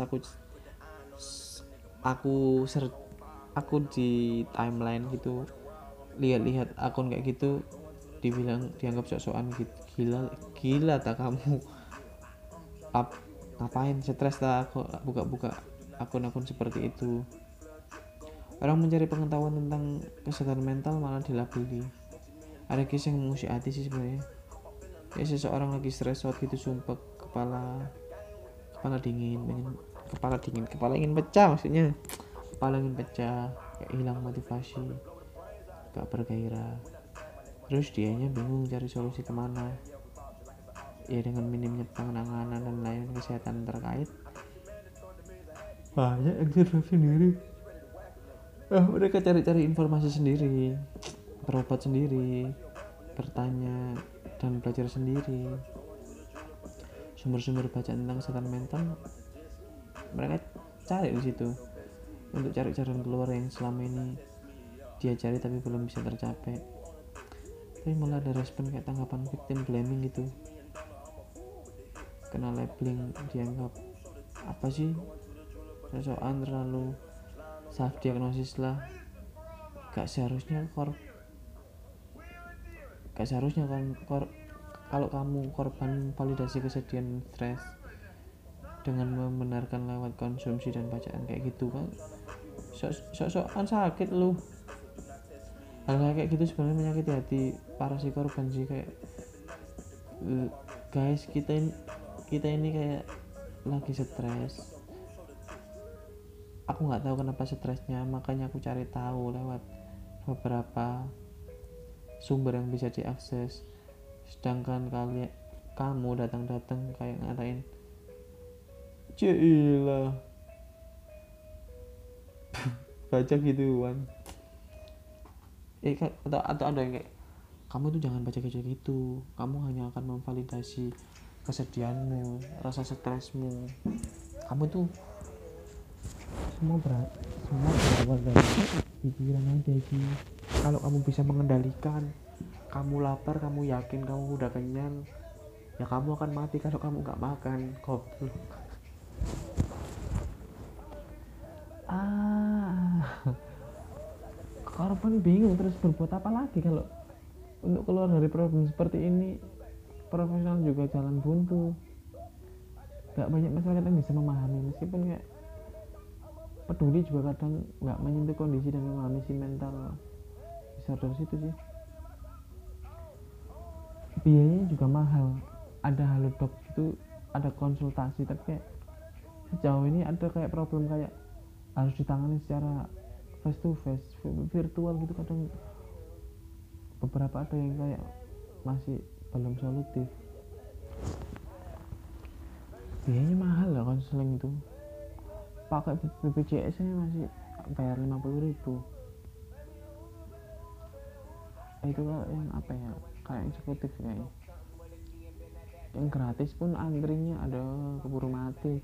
aku di timeline gitu lihat akun kayak gitu, dianggap sok-sokan gitu. Gila tak kamu, ngapain stres tak aku buka akun-akun seperti itu. Orang mencari pengetahuan tentang kesehatan mental malah dilabeli. Ada kisah yang mengusik hati sih sebenarnya. Ya, seseorang lagi stres gitu, sumpah kepala dingin, kepala ingin pecah, kayak hilang motivasi, gak bergairah. Terus dianya bingung cari solusi kemana. ya dengan minimnya penanganan dan layanan kesehatan terkait, banyak yang survive sendiri. Mereka cari-cari informasi sendiri, berobat sendiri, bertanya dan belajar sendiri. Sumber-sumber bacaan tentang kesehatan mental mereka cari di situ untuk cari jalan keluar yang selama ini dia cari tapi belum bisa tercapai. Tapi malah ada respon kayak tanggapan victim blaming gitu, kena labeling, dianggap apa sih, sosokan, terlalu self diagnosis lah. Gak seharusnya kan kalau kamu korban validasi kesedihan stres dengan membenarkan lewat konsumsi dan bacaan kayak gitu kan, sok-sokan sakit lu. Hal kayak gitu sebenarnya menyakiti hati para si korban sih. Kayak guys, kita ini kayak lagi stres, aku nggak tahu kenapa stresnya, makanya aku cari tahu lewat beberapa sumber yang bisa diakses. Sedangkan kamu datang kayak ngatain cilah baca gituan, atau ada yang kayak, kamu tuh jangan baca kayak gitu, kamu hanya akan memvalidasi kesedihanmu, rasa stresmu. Kamu tuh semua berawal dari pikiran aja sih. Kalau kamu bisa mengendalikan, kamu lapar, kamu yakin kamu udah kenyang, ya kamu akan mati kalau kamu nggak makan. Goblok. Korban bingung terus berbuat apa lagi kalau untuk keluar dari problem seperti ini. Profesional juga jalan buntu, gak banyak masyarakat yang bisa memahami, meskipun kayak peduli juga kadang gak menyentuh kondisi dan memahami si mental disorder situ sih. Biayanya juga mahal, ada halodoc itu, ada konsultasi, tapi kayak sejauh ini ada kayak problem kayak harus ditangani secara face to face, virtual gitu. Kadang beberapa ada yang kayak masih belum solutif. Biayanya mahal lah konseling itu, pakai BPJS nya masih bayar 50.000. Itu yang apa ya, kayak eksekutif kayaknya. Yang gratis pun antrinya ada keburu mati,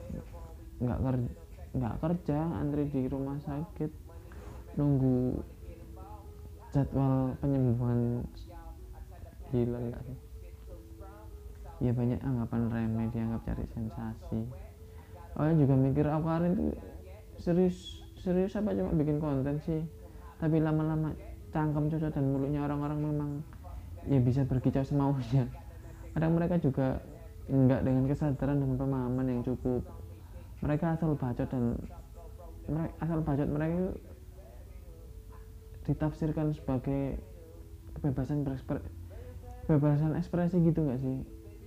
nggak kerja, antri di rumah sakit nunggu jadwal penyembuhan. Gila nggak sih? Ya banyak anggapan remeh, dianggap cari sensasi. Orang juga mikir Awkarin tuh serius apa cuma bikin konten sih. Tapi lama-lama cangkem, cocok, dan mulutnya orang-orang memang ya bisa berkicau semaunya. Kadang mereka juga enggak dengan kesadaran dan pemahaman yang cukup. Mereka asal bacot mereka ditafsirkan sebagai kebebasan ekspresi gitu nggak sih?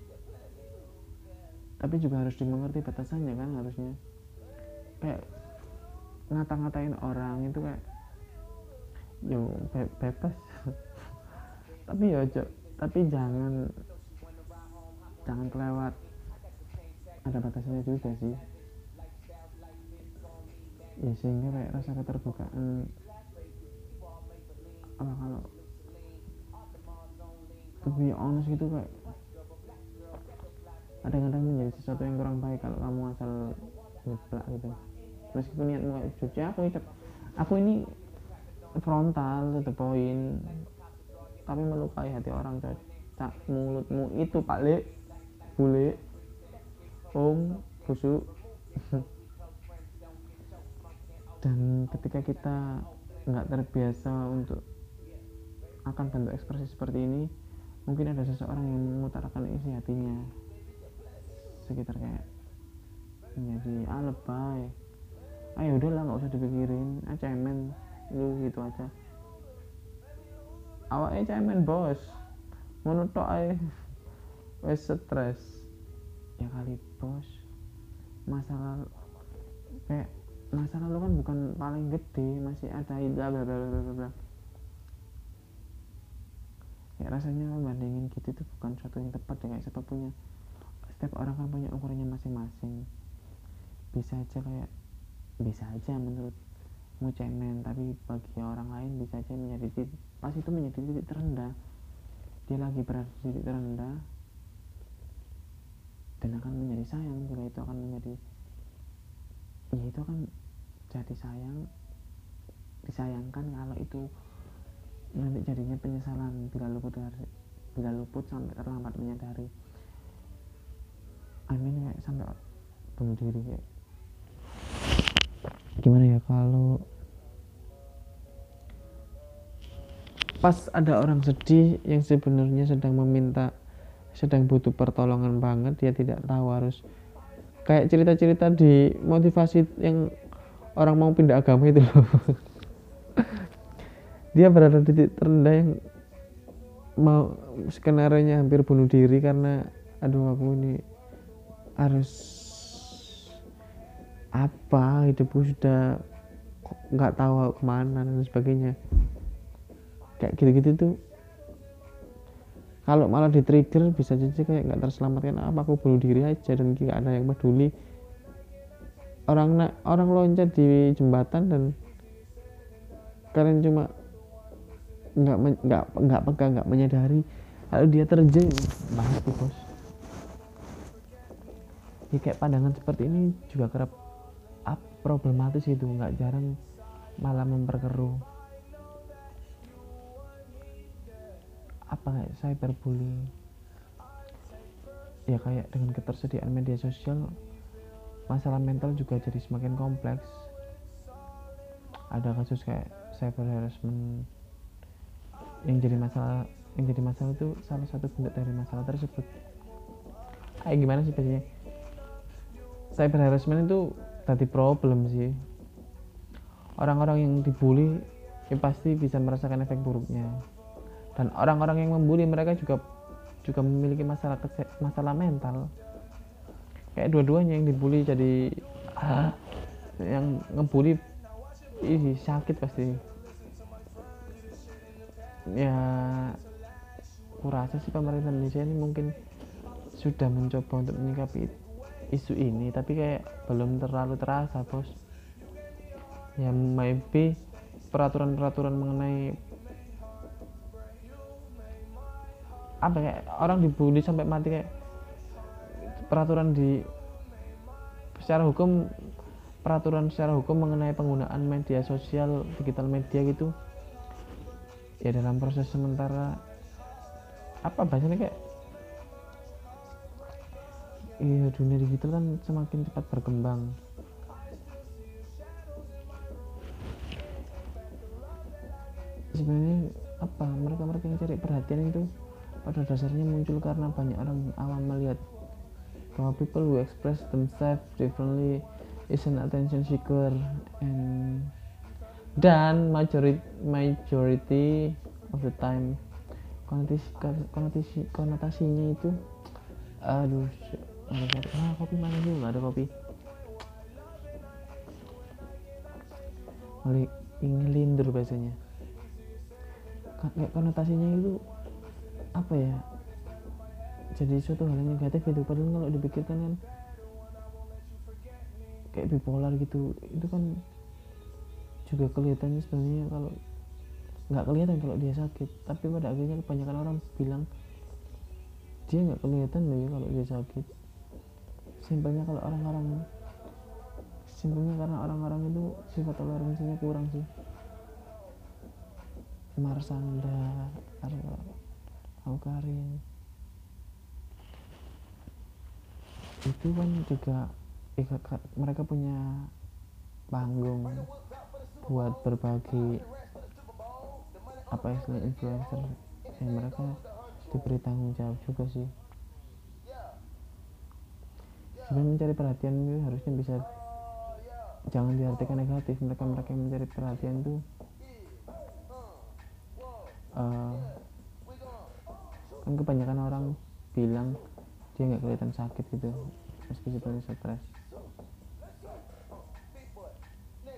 Tapi juga harus dimengerti batasannya kan, harusnya. Kayak ngata-ngatain orang itu kayak yo bebas tapi ya tapi jangan kelewat, ada batasnya juga sih ya, sehingga kayak rasa keterbukaan kalau to be honest gitu kayak kadang-kadang menjadi sesuatu yang kurang baik kalau kamu asal nyeplak gitu. Meskipun niatmu kayak jujur, aku ini frontal to the point, tapi melukai hati orang. Cocak mulutmu itu Pak Le, bule, busuk. Dan ketika kita nggak terbiasa untuk akan bentuk ekspresi seperti ini, mungkin ada seseorang yang mengutarakan isi hatinya sekitar kayak menjadi lebay, ayo udahlah nggak usah dipikirin, cemen lu gitu aja, awalnya cemen bos, ngono tok ae wes stres ya kali bos. Masalah lu kan bukan paling gede, masih ada bla bla bla bla bla. kayak rasanya bandingin gitu itu bukan suatu yang tepat ya. Kayak setiap orang kan punya ukurannya masing-masing. Bisa aja menurutmu cemen, tapi bagi orang lain bisa aja pas itu menjadi titik terendah. Dia lagi berada di titik terendah dan akan menjadi sayang bila itu akan menjadi, ya itu akan jadi disayangkan kalau itu nanti jadinya penyesalan bila luput sampai terlambat menyadari. Kayak sampai bunuh diri. Kayak gimana ya, kalau pas ada orang sedih yang sebenarnya sedang butuh pertolongan banget, dia tidak tahu harus, kayak cerita-cerita di motivasi yang orang mau pindah agama itu loh. Dia berada di titik terendah yang mau skenarionya hampir bunuh diri karena aduh aku ini harus apa, hidupku sudah nggak tahu kemana dan sebagainya. Kayak gitu-gitu tuh kalau malah di trigger bisa jadi kayak nggak terselamatkan, apa aku bunuh diri aja dan nggak ada yang peduli. Orang loncat di jembatan dan kalian cuma nggak menyadari kalau dia terjun mati bos. Ya kayak pandangan seperti ini juga kerap problematis gitu, nggak jarang malah memperkeruh kayak cyberbullying. Ya kayak dengan ketersediaan media sosial, masalah mental juga jadi semakin kompleks. Ada kasus kayak cyber harassment yang jadi masalah itu salah satu bentuk dari masalah tersebut. Kayak gimana sih biasanya cyber harassment itu tadi problem sih. Orang-orang yang dibully ya pasti bisa merasakan efek buruknya, dan orang-orang yang membuli mereka juga memiliki masalah mental. Kayak dua-duanya, yang dibully jadi yang ngebully sakit pasti. Ya kurasa sih pemerintah Indonesia ini mungkin sudah mencoba untuk menyikapi isu ini, tapi kayak belum terlalu terasa bos. Ya maybe peraturan mengenai kayak orang dibully sampai mati, kayak peraturan secara hukum mengenai penggunaan media sosial, digital media gitu ya, dalam proses sementara bahasanya kayak dunia digital kan semakin cepat berkembang. Sebenarnya mereka yang cari perhatian itu pada dasarnya muncul karena banyak orang awam melihat bahwa people who express themselves differently is an attention seeker, dan majority of the time konotasinya itu kopi mana sih, nggak ada kopi, ingin lindur biasanya. Kayak konotasinya itu jadi suatu hal yang negatif gitu, padahal kalau dipikirkan kan kayak bipolar gitu, itu kan juga kelihatannya sebenarnya kalau nggak kelihatan kalau dia sakit, tapi pada akhirnya kebanyakan orang bilang dia nggak kelihatan loh ya kalau dia sakit. Simpelnya karena orang-orang itu sifat toleransinya kurang sih. Marsanda, Aukarin itu kan juga mereka punya panggung buat berbagi influencer, yang mereka diberi tanggung jawab juga sih. Sebenarnya mencari perhatian itu harusnya bisa, jangan diartikan negatif. Mereka yang mencari perhatian itu kan kebanyakan orang bilang dia nggak kelihatan sakit gitu meski sebenarnya stres.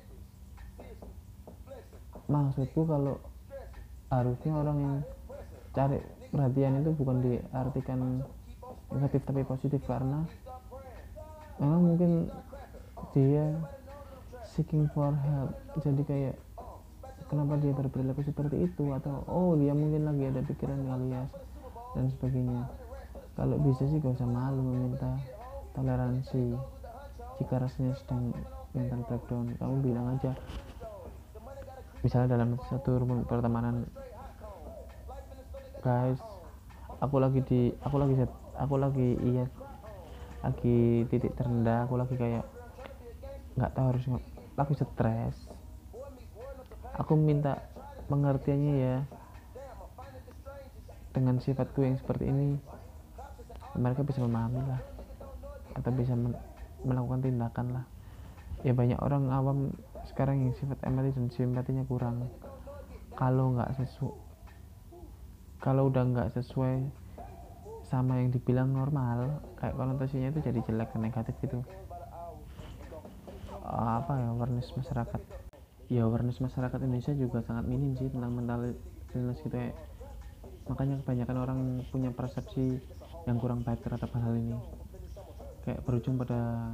Maksudku kalau harusnya orang yang cari perhatian itu bukan diartikan negatif tapi positif, karena memang mungkin dia seeking for help, jadi kayak kenapa dia berperilaku seperti itu, atau oh dia mungkin lagi ada pikiran alias dan sebagainya. Kalau bisa sih gak usah malu meminta toleransi. Jika rasanya sedang mental breakdown, kamu bilang aja, misalnya dalam satu pertemanan, guys, aku lagi titik terendah, aku lagi kayak nggak tahu harus lagi stres, aku minta pengertiannya ya dengan sifatku yang seperti ini. Mereka bisa memahami lah, atau bisa melakukan tindakan lah. Ya banyak orang awam sekarang yang sifat empati dan simpatinya kurang. Kalau udah nggak sesuai sama yang dibilang normal, kayak konotasinya itu jadi jelek dan negatif gitu. Awareness masyarakat Indonesia juga sangat minim sih tentang mental illness gitu ya. Makanya kebanyakan orang punya persepsi yang kurang baik terhadap hal ini, kayak berujung pada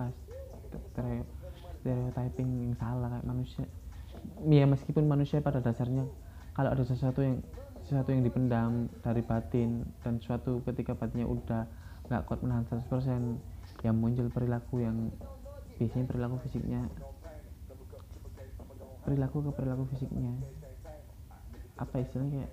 stereotyping yang salah. Kayak manusia, ya meskipun manusia pada dasarnya kalau ada sesuatu yang dipendam dari batin, dan suatu ketika batinnya udah nggak kuat menahan 100%, yang muncul perilaku yang biasanya perilaku fisiknya apa istilahnya, kayak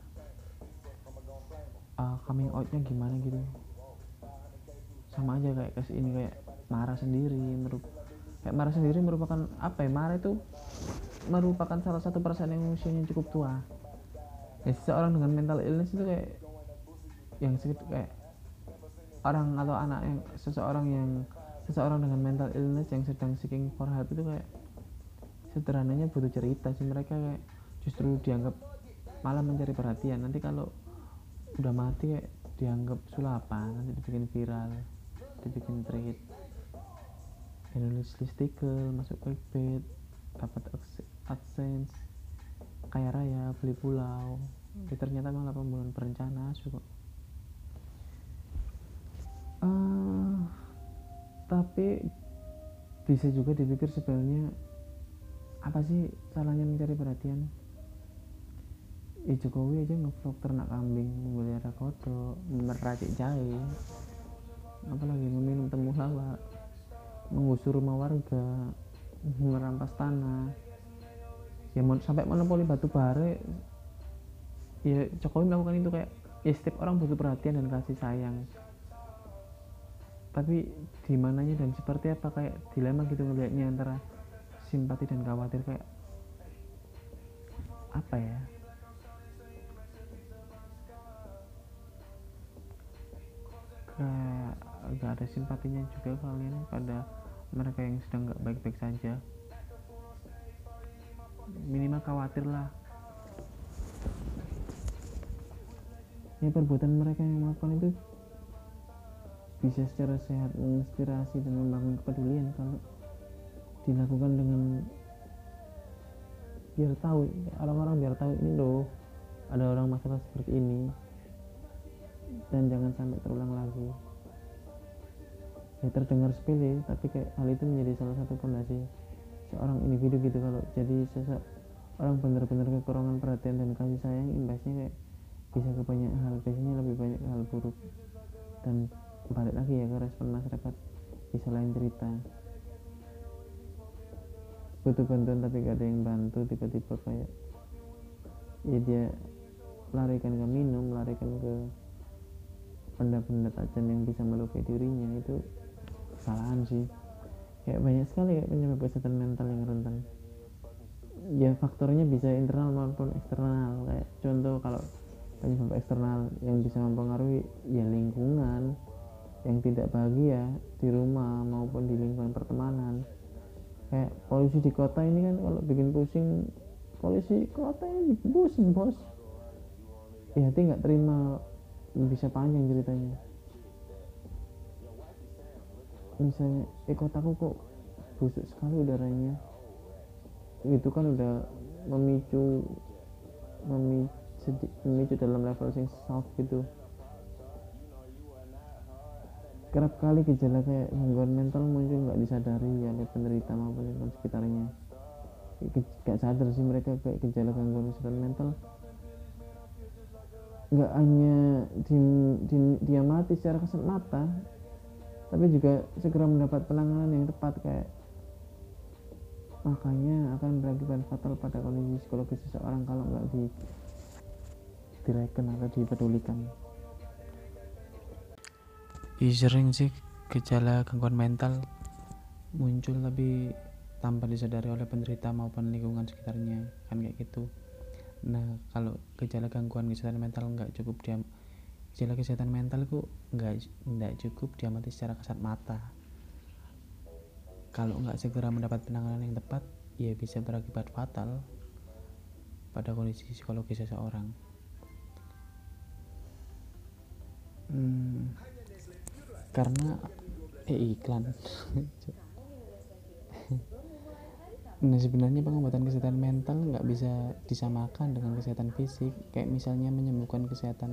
coming outnya gimana gitu. Sama aja kayak ini, kayak marah sendiri merupakan apa ya, marah itu merupakan salah satu perasaan yang usianya cukup tua. Ya seseorang dengan mental illness itu kayak kayak orang atau anak yang seseorang dengan mental illness yang sedang seeking for help itu kayak sederhananya butuh cerita sih. Mereka kayak justru dianggap malah mencari perhatian. Nanti kalau udah mati kayak dianggap sulapan, nanti dibikin viral, dibikin tweet, nulis listicle, masuk clickbait, dapat AdSense, kaya raya, beli pulau. Ternyata malah pembunuhan berencana. Tapi bisa juga dipikir sebenarnya apa sih salahnya mencari perhatian. Jokowi aja ngevlog ternak kambing, memelihara kodok, meracik jahe, apalagi meminum temulawak, menggusur rumah warga, merampas tanah, ya sampai monopoli batu bara. Ya Jokowi melakukan itu kayak ya setiap orang butuh perhatian dan kasih sayang, tapi di mananya dan seperti apa, kayak dilema gitu ngelihatnya antara simpati dan khawatir. Kayak apa ya, kayak gak ada simpatinya juga kalian pada mereka yang sedang gak baik-baik saja. Minimal khawatir lah. Ya perbuatan mereka yang melakukan itu bisa secara sehat menginspirasi dan membangun kepedulian kalau dilakukan dengan biar tahu ini loh ada orang masalah seperti ini, dan jangan sampai terulang lagi. Ya terdengar sepele, tapi kayak hal itu menjadi salah satu fondasi seorang individu gitu. Kalau jadi seseorang benar-benar kekurangan perhatian dan kasih sayang, imbasnya kayak bisa ke banyak hal, biasanya lebih banyak hal buruk. Dan balik lagi ya ke respon masyarakat, bisa lain cerita. Butuh bantuan tapi gak ada yang bantu, tiba-tiba kayak ya dia larikan ke minum, larikan ke benda-benda tajam yang bisa melukai dirinya. Itu kesalahan sih. Kayak banyak sekali kayak penyebab kesehatan mental yang rentan. Ya faktornya bisa internal maupun eksternal. Kayak contoh, kalau penyebab eksternal yang bisa mempengaruhi ya lingkungan yang tidak bahagia di rumah maupun di lingkungan pertemanan. Kayak polusi di kota ini kan kalau bikin pusing, polusi kota ini bikin pusing bos. Ya hati nggak terima, bisa panjang ceritanya. Misalnya kotaku kok busuk sekali udaranya, itu kan udah memicu memicu dalam level yang soft gitu. Kerap kali gejala kayak gangguan mental muncul nggak disadari oleh penderita maupun lingkungan sekitarnya. Gak sadar sih mereka kayak gejala gangguan kesehatan mental nggak hanya diamati secara kasat mata, tapi juga segera mendapat penanganan yang tepat, kayak makanya akan berakibat fatal pada kondisi psikologis seseorang kalau nggak direken atau dipedulikan. Sering sih gejala gangguan mental muncul tapi tanpa disadari oleh penderita maupun lingkungan sekitarnya, kan kayak gitu. Nah, kalau gejala gangguan kesehatan mental gejala kesehatan mental itu nggak cukup diamati secara kasat mata. Kalau nggak segera mendapat penanganan yang tepat, ya bisa berakibat fatal pada kondisi psikologis seseorang. Karena iklan. Nah, sebenarnya pengobatan kesehatan mental nggak bisa disamakan dengan kesehatan fisik. Kayak misalnya menyembuhkan kesehatan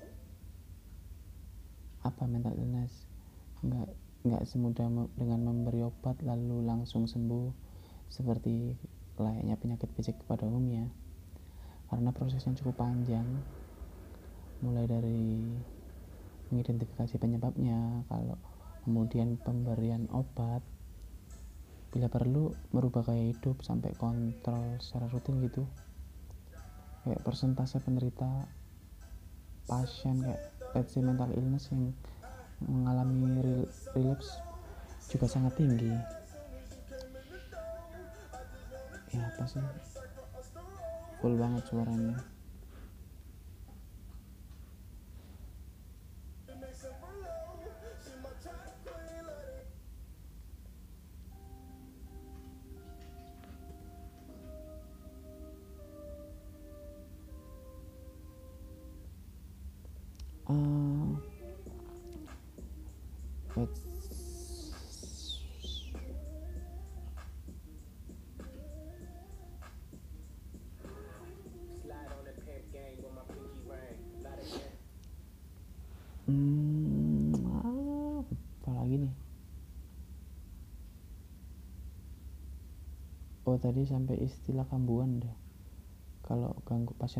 mental illness, nggak semudah dengan memberi obat lalu langsung sembuh seperti layaknya penyakit fisik pada umumnya, karena prosesnya cukup panjang, mulai dari mengidentifikasi penyebabnya, kalau kemudian pemberian obat, bila perlu merubah gaya hidup sampai kontrol secara rutin gitu. Kayak persentase penderita pasien kayak let's say mental illness yang mengalami relapse juga sangat tinggi. Ya apa sih, full banget suaranya. Apa lagi nih? Tadi sampai istilah kambuhan deh. Kalau ganggu pasien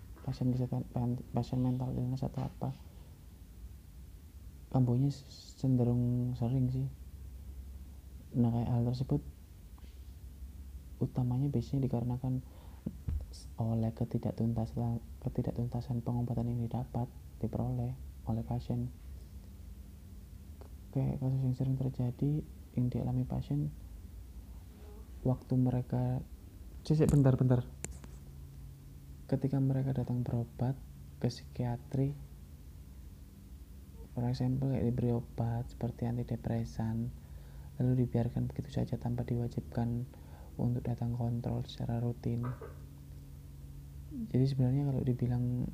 mental illness atau apa, kambuhnya cenderung sering sih. Nah, kayak hal tersebut utamanya biasanya dikarenakan oleh ketidaktuntasan pengobatan yang diperoleh oleh pasien. Kayak kasus yang sering terjadi yang dialami pasien waktu mereka bentar ketika mereka datang berobat ke psikiatri, for example kayak diberi obat seperti antidepresan lalu dibiarkan begitu saja tanpa diwajibkan untuk datang kontrol secara rutin. Jadi sebenarnya kalau dibilang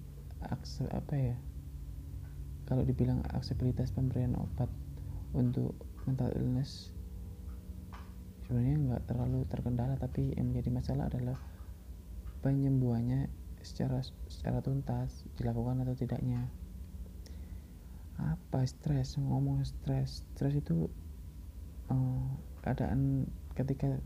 aksesibilitas pemberian obat untuk mental illness sebenarnya nggak terlalu terkendala, tapi yang menjadi masalah adalah penyembuhannya secara tuntas dilakukan atau tidaknya. Stres itu keadaan ketika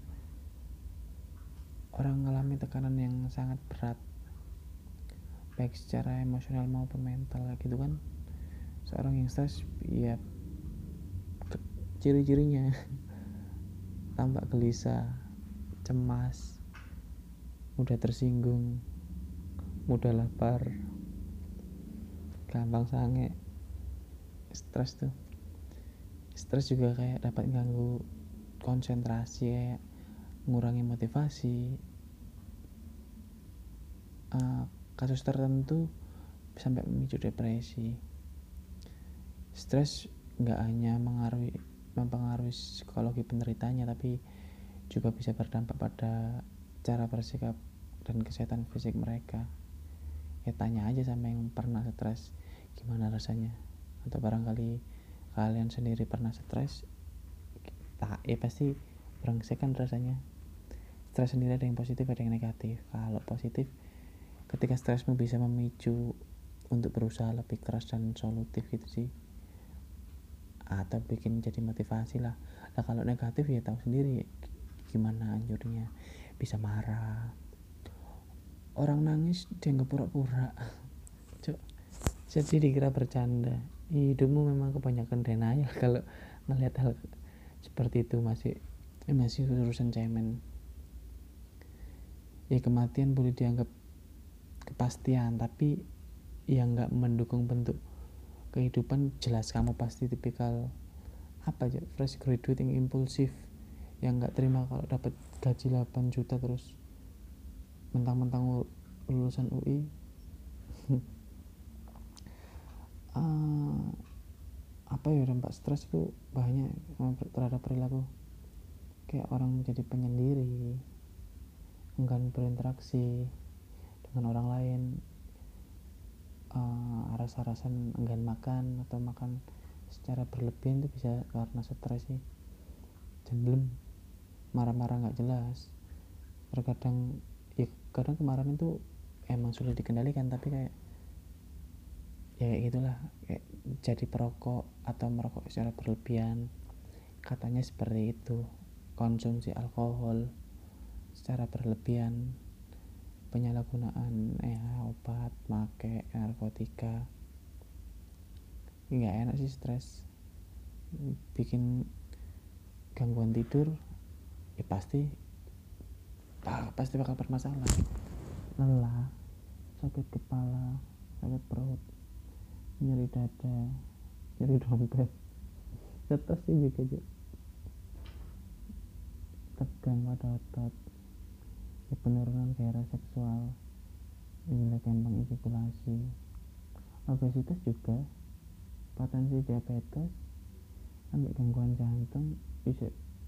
orang mengalami tekanan yang sangat berat baik secara emosional maupun mental gitu kan. Seorang yang stres ya ciri-cirinya tampak gelisah, cemas, mudah tersinggung, mudah lapar, gampang sange. Stres juga kayak dapat ganggu konsentrasi, kayak mengurangi motivasi. Kasus tertentu sampai memicu depresi. Stres nggak hanya mempengaruhi psikologi penderitanya, tapi juga bisa berdampak pada cara bersikap dan kesehatan fisik mereka. Ya tanya aja sama yang pernah stres gimana rasanya, atau barangkali kalian sendiri pernah stres, pasti berangsekan rasanya. Stres sendiri ada yang positif ada yang negatif. Kalau positif ketika stresmu bisa memicu untuk berusaha lebih keras dan solutif gitu sih, atau bikin jadi motivasi lah. Nah kalau negatif ya tahu sendiri gimana anjurnya, bisa marah, orang nangis dianggap pura-pura. Cuk, jadi dikira bercanda. Hidupmu memang kebanyakan denial kalau ngelihat hal seperti itu. Masih urusan cemen. Ya kematian boleh dianggap kepastian, tapi yang nggak mendukung bentuk kehidupan. Jelas kamu pasti tipikal apa aja, fresh graduate yang impulsif, yang nggak terima kalau dapat gaji 8 juta terus mentang-mentang lulusan UI. Apa ya, dampak stres itu banyak terhadap perilaku, kayak orang jadi penyendiri, enggan berinteraksi dengan orang lain, aras-arasan enggan makan atau makan secara berlebihan itu bisa karena stres sih. Jemblem, marah-marah nggak jelas. Terkadang ya kadang kemarin itu emang sulit dikendalikan, tapi kayak ya kayak gitulah, kayak jadi perokok atau merokok secara berlebihan, katanya seperti itu. Konsumsi alkohol secara berlebihan, penyalahgunaan obat, make narkotika, nggak enak sih. Stres bikin gangguan tidur, ya pasti bakal bermasalah. Lelah, sakit kepala, sakit perut, nyeri dada, nyeri dompet, stres sih juga tegang pada otot, ya penurunan gairah seksual, mulai gampang ejakulasi, obesitas juga, potensi diabetes, sampai gangguan jantung bisa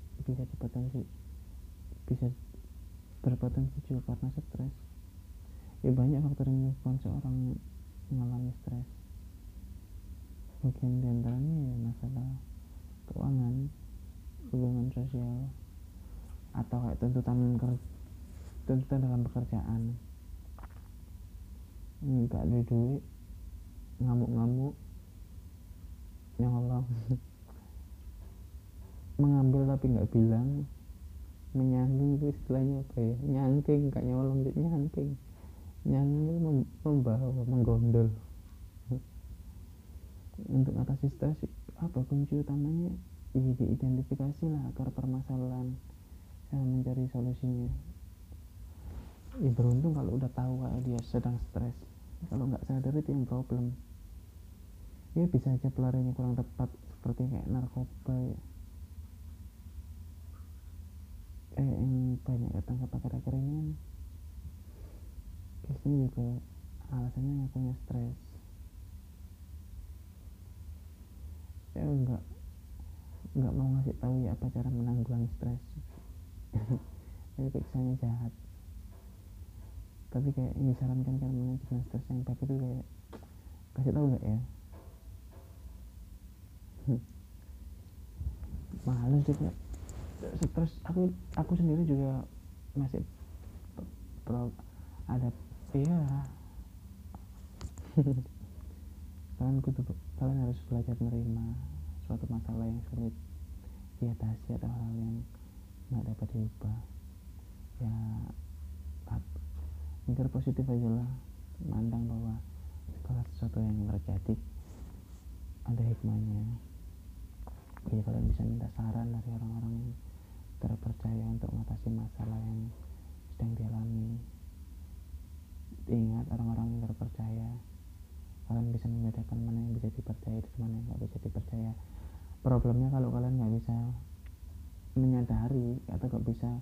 berpotensi juga karena stres. Ya banyak faktor yang menyebabkan seorang mengalami stres. Bagian diantaranya ya masalah keuangan, hubungan sosial, atau kayak tuntutan dalam pekerjaan. Nggak ada duit, ngamuk-ngamuk, nyolong, mengambil tapi nggak bilang, menyangking itu istilahnya apa ya, nyangking, gak nyolong, nyangking itu membawa, menggondol. Untuk atasi stres apa kunci utamanya, ya diidentifikasi lah akar permasalahan, cara mencari solusinya. Ya beruntung kalau udah tahu kayak dia sedang stres. Kalau nggak sadar itu yang problem. Ya bisa aja pelariannya kurang tepat, seperti kayak narkoba ya, yang banyak ketangkap akhir-akhir ini kan, biasanya juga alasannya ngakunya stres. Saya nggak mau ngasih tahu ya apa cara menanggulangi stres. Tapi kesannya jahat. Tapi kayak yang disarankan cara manajemen stres yang baik itu kayak kasih tahu nggak ya? Males juga stres. Aku sendiri juga masih ada ya. Kalian harus belajar menerima suatu masalah yang sulit diatasi atau hal yang nggak dapat diubah. Ya mikir positif aja lah, mandang bahwa segala sesuatu yang terjadi ada hikmahnya. Ya kalian bisa minta saran dari orang-orang yang terpercaya untuk mengatasi masalah yang sedang dialami. Ingat, orang-orang yang terpercaya, kalian bisa membedakan mana yang bisa dipercaya dan mana yang nggak bisa dipercaya. Problemnya kalau kalian nggak bisa menyadari atau nggak bisa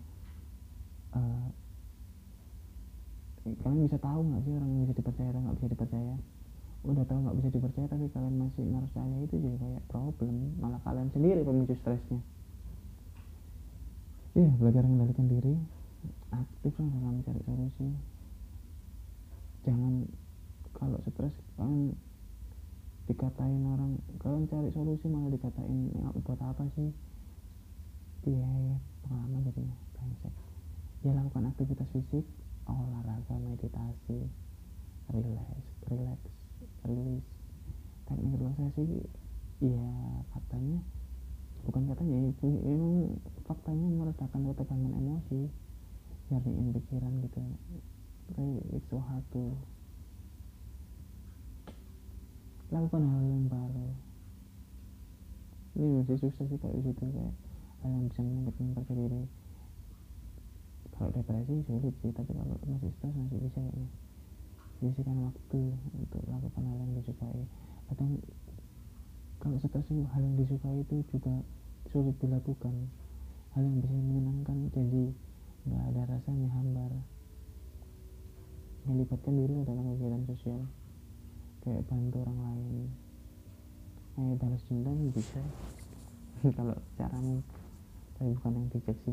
kalian bisa tahu nggak sih orang yang bisa dipercaya atau nggak bisa dipercaya. Udah tahu nggak bisa dipercaya tapi kalian masih percaya, itu juga kayak problem, malah kalian sendiri pemicu stresnya. Belajar mengendalikan diri, aktif lah dalam mencari solusi. Jangan kalau stres kalian dikatain orang, kalian cari solusi malah dikatain buat apa sih. Pengalaman jadinya brengsek. Lakukan aktivitas fisik, olahraga, meditasi, relax, release. Teknik relaksasi ya katanya, bukan katanya, emang faktanya meredakan ketegangan emosi, nyariin pikiran gitu. Kayak it's so hard to lakukan hal yang baru. Ini masih susah sih kalau di situ, kayak hal yang bisa memperbaiki diri. Kalau depresi sulit sih, tapi kalau masih stres masih bisa kayaknya. Sisihkan waktu untuk lakukan hal yang disukai. Kadang kalau stres itu hal yang disukai itu juga sulit dilakukan. Hal yang bisa menyenangkan jadi nggak ada rasanya, hambar. Melibatkan diri dalam kegiatan sosial, kayak bantu orang lain, kayak balas dendam bisa. Kalau caramu, tapi bukan yang bijak sih.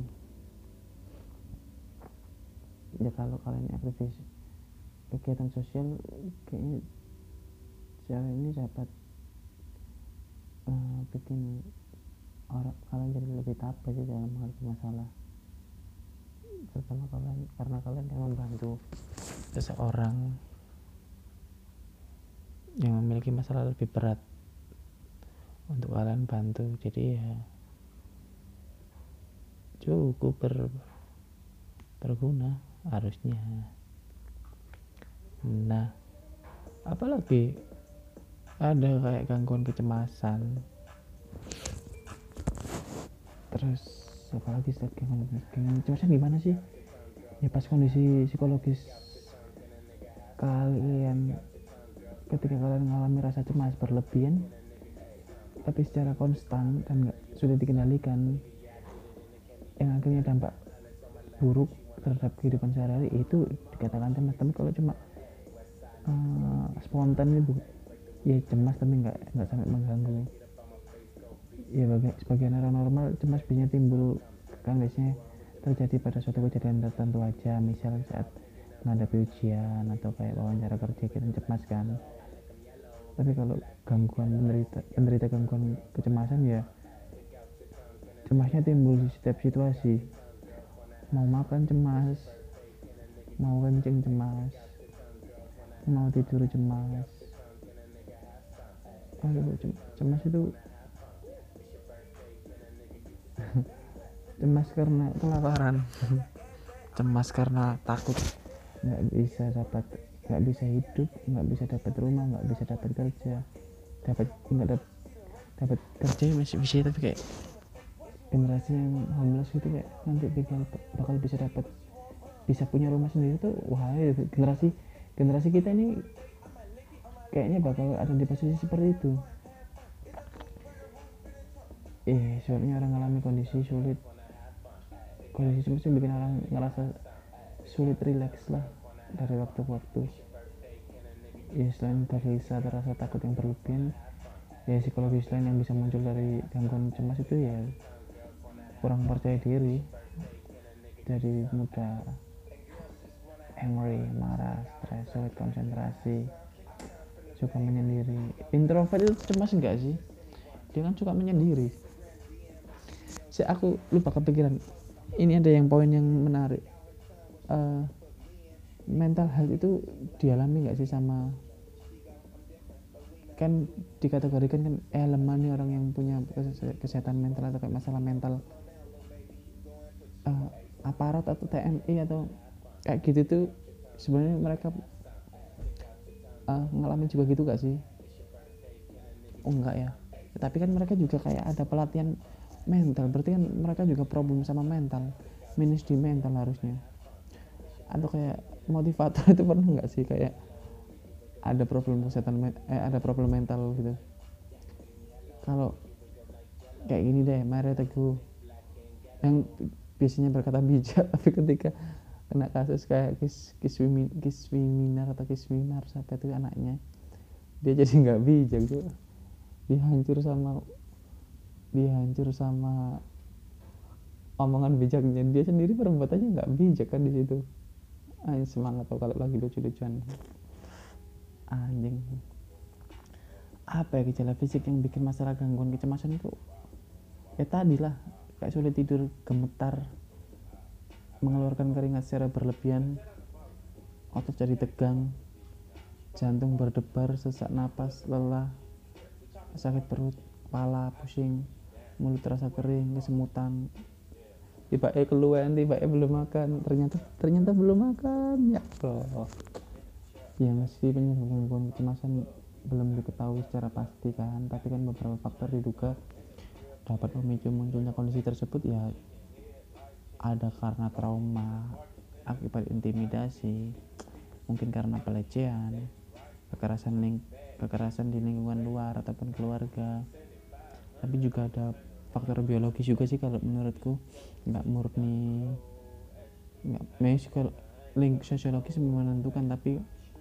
Ya kalau kalian aktivis kegiatan sosial, kayaknya cara ini dapat bikin orang kalian jadi lebih tabah sih dalam menghadapi masalah, terutama kalian, karena kalian yang membantu seseorang yang memiliki masalah lebih berat untuk kalian bantu. Jadi ya cukup berguna harusnya. Nah, apalagi ada kayak gangguan kecemasan, terus apalagi gangguan kecemasan gimana sih ya, pas kondisi psikologis kalian ketika kalian mengalami rasa cemas berlebihan tapi secara konstan dan sudah dikendalikan, yang akhirnya dampak buruk terhadap kehidupan sehari-hari, itu dikatakan cemas. Tapi kalau cuma spontan itu ya cemas tapi nggak sampai mengganggu. Ya sebagian orang normal cemas biasanya timbul kan biasanya terjadi pada suatu kejadian tertentu aja, misal saat menghadapi ujian atau kayak wawancara kerja kita cemas kan. Tapi kalau penderita gangguan kecemasan ya cemasnya timbul di setiap situasi, mau makan cemas, mau kencing cemas, mau tidur cemas. Cemas itu cemas karena kelaparan, cemas karena takut nggak bisa hidup, nggak bisa dapat rumah, nggak bisa dapat kerja, dapat kerja masih bisa, tapi kayak generasi yang homeless gitu kayak nanti bakal bisa punya rumah sendiri tuh, wah ya, generasi kita ini kayaknya bakal ada di posisi seperti itu. Soalnya orang mengalami kondisi sulit bikin orang ngerasa sulit rileks lah dari waktu ke waktu. Ya selain gelisah atau rasa takut yang berlebihan, ya psikologis lain yang bisa muncul dari gangguan cemas itu ya kurang percaya diri, jadi mudah angry, marah, stres, sulit konsentrasi, suka menyendiri. Introvert itu cemas enggak sih? Dia kan suka menyendiri. Aku lupa kepikiran, ini ada yang poin yang menarik. Mental health itu dialami nggak sih sama, kan dikategorikan kan elemen nih orang yang punya kesehatan mental atau kayak masalah mental, aparat atau TNI atau kayak gitu tuh sebenarnya mereka ngalamin juga gitu gak sih? Oh enggak ya, tapi kan mereka juga kayak ada pelatihan mental, berarti kan mereka juga problem sama mental, minus di mental harusnya. Atau kayak motivator itu pernah nggak sih kayak ada problem ada problem mental gitu? Kalau kayak gini deh, Mario Teguh yang biasanya berkata bijak tapi ketika kena kasus kayak Kiswiminar atau Kiswimar siapa itu anaknya, dia jadi nggak bijak tuh, dihancur sama omongan bijaknya dia sendiri, perbuatannya nggak bijak kan di situ. Semangat tuh kalau lagi lucu-lucuan. Anjing. Apa ya gejala fisik yang bikin masalah gangguan kecemasan itu? Ya tadi lah, kayak sulit tidur, gemetar, mengeluarkan keringat secara berlebihan, otot jadi tegang, jantung berdebar, sesak napas, lelah, sakit perut, kepala pusing, mulut terasa kering, kesemutan, tiba-tiba keluhan, tiba-tiba belum makan, ternyata belum makan, ya Allah. Ya meski penyebab gangguan kecemasan belum diketahui secara pasti kan, tapi kan beberapa faktor diduga dapat memicu munculnya kondisi tersebut. Ya ada karena trauma akibat intimidasi, mungkin karena pelecehan, kekerasan di lingkungan luar ataupun keluarga. Tapi juga ada faktor biologis juga sih kalau menurutku, nggak murni, nggak kalau link sosiologis menentukan, tapi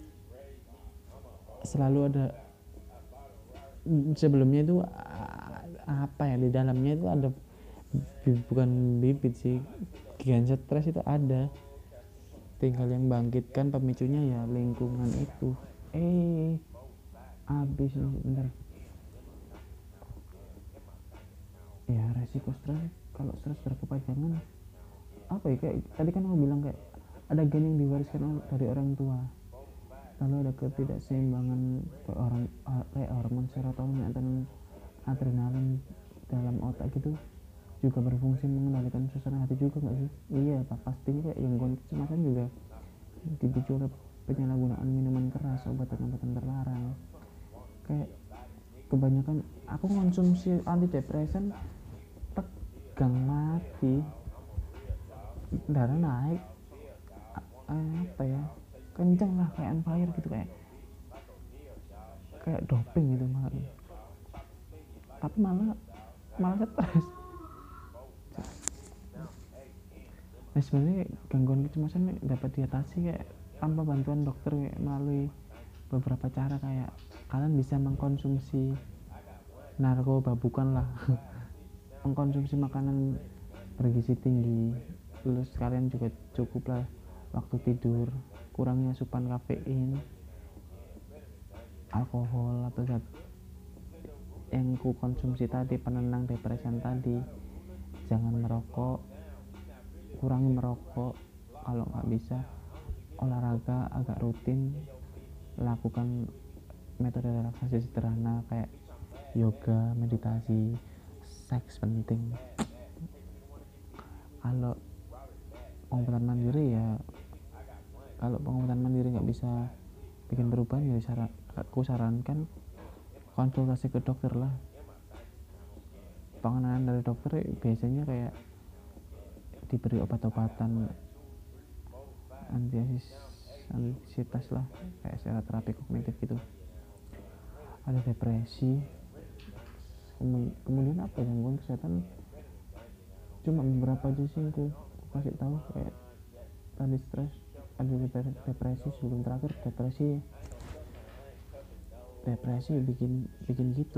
selalu ada sebelumnya itu apa ya, di dalamnya itu ada, bukan bibit sih, gen stres itu ada, tinggal yang bangkitkan pemicunya ya lingkungan itu. Habis nih, bentar. Ya resiko stres, kalau stres berkepanjangan apa ya, kayak tadi kan aku bilang kayak ada gen yang diwariskan dari orang tua, lalu ada ketidakseimbangan kayak hormon serotonin atau adrenalin dalam otak gitu juga berfungsi mengendalikan suasana hati juga nggak sih? Iya pak, pastinya kayak gangguan kecemasan juga dipicu oleh penyalahgunaan minuman keras, obat-obatan terlarang. Kayak kebanyakan aku konsumsi antidepresan, tegang mati, darah naik, apa ya, kenceng lah, kayak on fire gitu, kayak doping gitu malah, tapi malah stres. Nah sebenarnya gangguan kecemasan dapat diatasi kayak tanpa bantuan dokter, kayak melalui beberapa cara, kayak kalian bisa mengkonsumsi narkoba, bukan lah mengkonsumsi makanan bergizi tinggi, terus kalian juga cukuplah waktu tidur, kurangi asupan kafein, alkohol atau zat yang ku konsumsi tadi, penenang depresan tadi. Jangan merokok, kurangi merokok, kalau nggak bisa olahraga agak rutin, lakukan metode relaksasi sederhana kayak yoga, meditasi. Seks penting. Kalau pengobatan mandiri ya, kalau pengobatan mandiri nggak bisa bikin perubahan ya aku sarankan konsultasi ke dokter lah. Pengenalan dari dokter biasanya kayak diberi obat-obatan antisietas lah, kayak secara terapi kognitif gitu. Ada depresi, kemudian apa, gangguan kesehatan cuma beberapa aja sih aku kasih tahu, kayak tadi stres, ada depresi, sebelum terakhir depresi bikin gitu,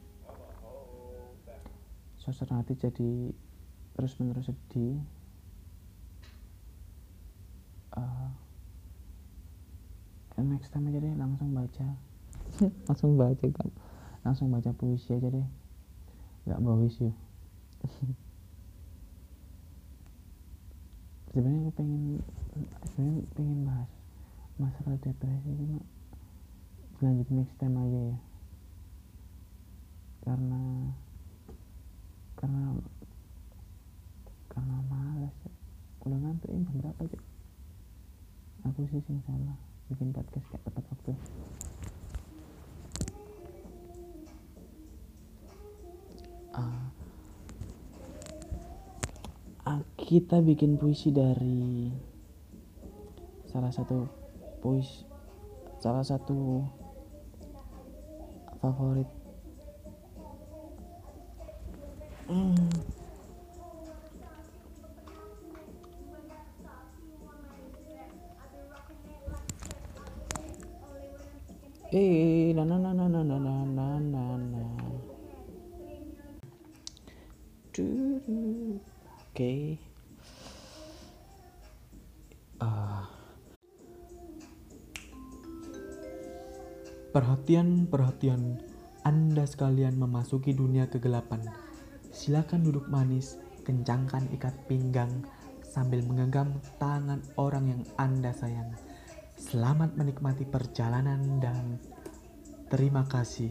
suasana hati jadi terus menerus sedih. Next time aja deh langsung baca kan, langsung baca puisi aja deh, nggak bawis yuk. sebenarnya aku pengen bahas masalah depresi, cuma lanjut next time aja ya, karena malas ya. Udah ngantuk, ini jam berapa aja, aku sih sing salah bikin podcast gak tepat waktu. Kita bikin puisi dari salah satu favorit Oke. Perhatian, Anda sekalian memasuki dunia kegelapan. Silakan duduk manis, kencangkan ikat pinggang sambil menggenggam tangan orang yang Anda sayang. Selamat menikmati perjalanan dan terima kasih.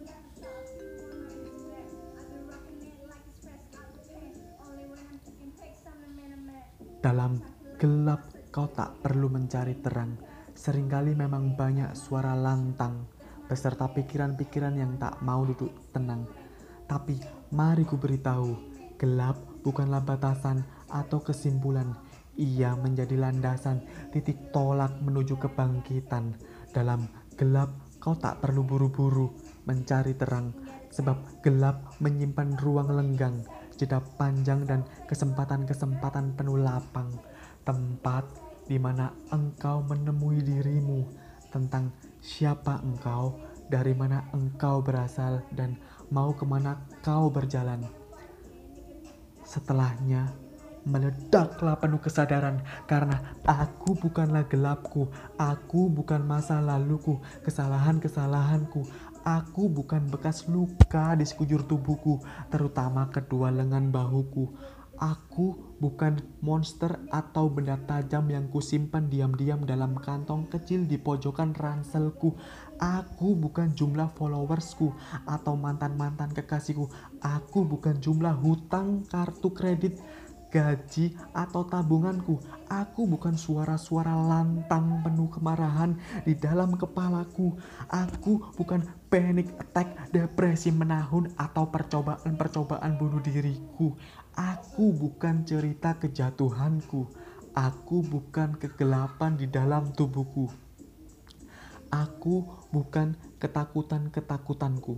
Dalam gelap kau tak perlu mencari terang. Seringkali memang banyak suara lantang beserta pikiran-pikiran yang tak mau duduk tenang. Tapi mari ku beritahu, gelap bukanlah batasan atau kesimpulan. Ia menjadi landasan, titik tolak menuju kebangkitan. Dalam gelap kau tak perlu buru-buru mencari terang, sebab gelap menyimpan ruang lenggang, jeda panjang dan kesempatan-kesempatan penuh lapang. Tempat di mana engkau menemui dirimu tentang siapa engkau, dari mana engkau berasal, dan mau kemana kau berjalan. Setelahnya, meledaklah penuh kesadaran karena aku bukanlah gelapku, aku bukan masa laluku, kesalahan-kesalahanku, aku bukan bekas luka di sekujur tubuhku, terutama kedua lengan bahuku. Aku bukan monster atau benda tajam yang kusimpan diam-diam dalam kantong kecil di pojokan ranselku. Aku bukan jumlah followersku atau mantan-mantan kekasihku. Aku bukan jumlah hutang kartu kredit, gaji, atau tabunganku. Aku bukan suara-suara lantang penuh kemarahan di dalam kepalaku. Aku bukan panic attack, depresi menahun, atau percobaan-percobaan bunuh diriku. Aku bukan cerita kejatuhanku. Aku bukan kegelapan di dalam tubuhku. Aku bukan ketakutan-ketakutanku.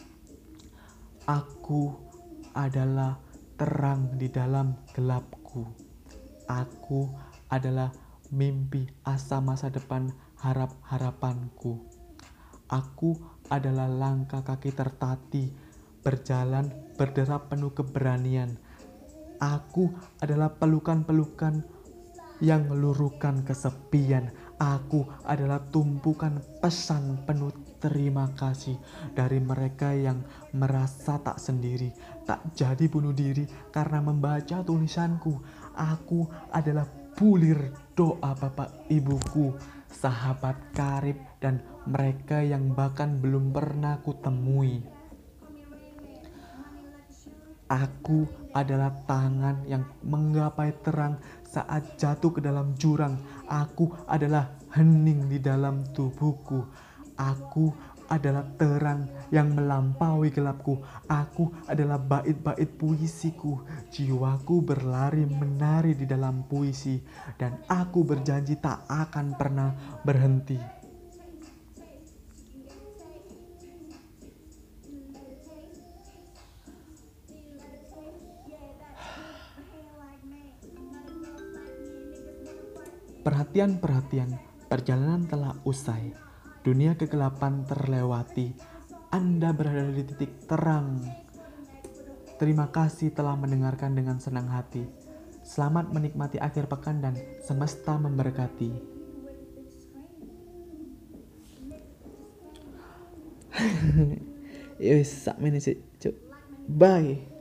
Aku adalah terang di dalam gelapku. Aku adalah mimpi asa masa depan harap-harapanku. Aku adalah langkah kaki tertatih, berjalan berderap penuh keberanian. Aku adalah pelukan-pelukan yang meluruhkan kesepian. Aku adalah tumpukan pesan penuh terima kasih dari mereka yang merasa tak sendiri, tak jadi bunuh diri karena membaca tulisanku. Aku adalah bulir doa bapak ibuku, sahabat karib, dan mereka yang bahkan belum pernah kutemui. Aku adalah tangan yang menggapai terang saat jatuh ke dalam jurang. Aku adalah hening di dalam tubuhku. Aku adalah terang yang melampaui gelapku. Aku adalah bait-bait puisiku. Jiwaku berlari menari di dalam puisi, dan aku berjanji tak akan pernah berhenti. Perhatian, perjalanan telah usai. Dunia kegelapan terlewati. Anda berada di titik terang. Terima kasih telah mendengarkan dengan senang hati. Selamat menikmati akhir pekan dan semesta memberkati. Ya wis sak meneh sik, Cuk. Bye.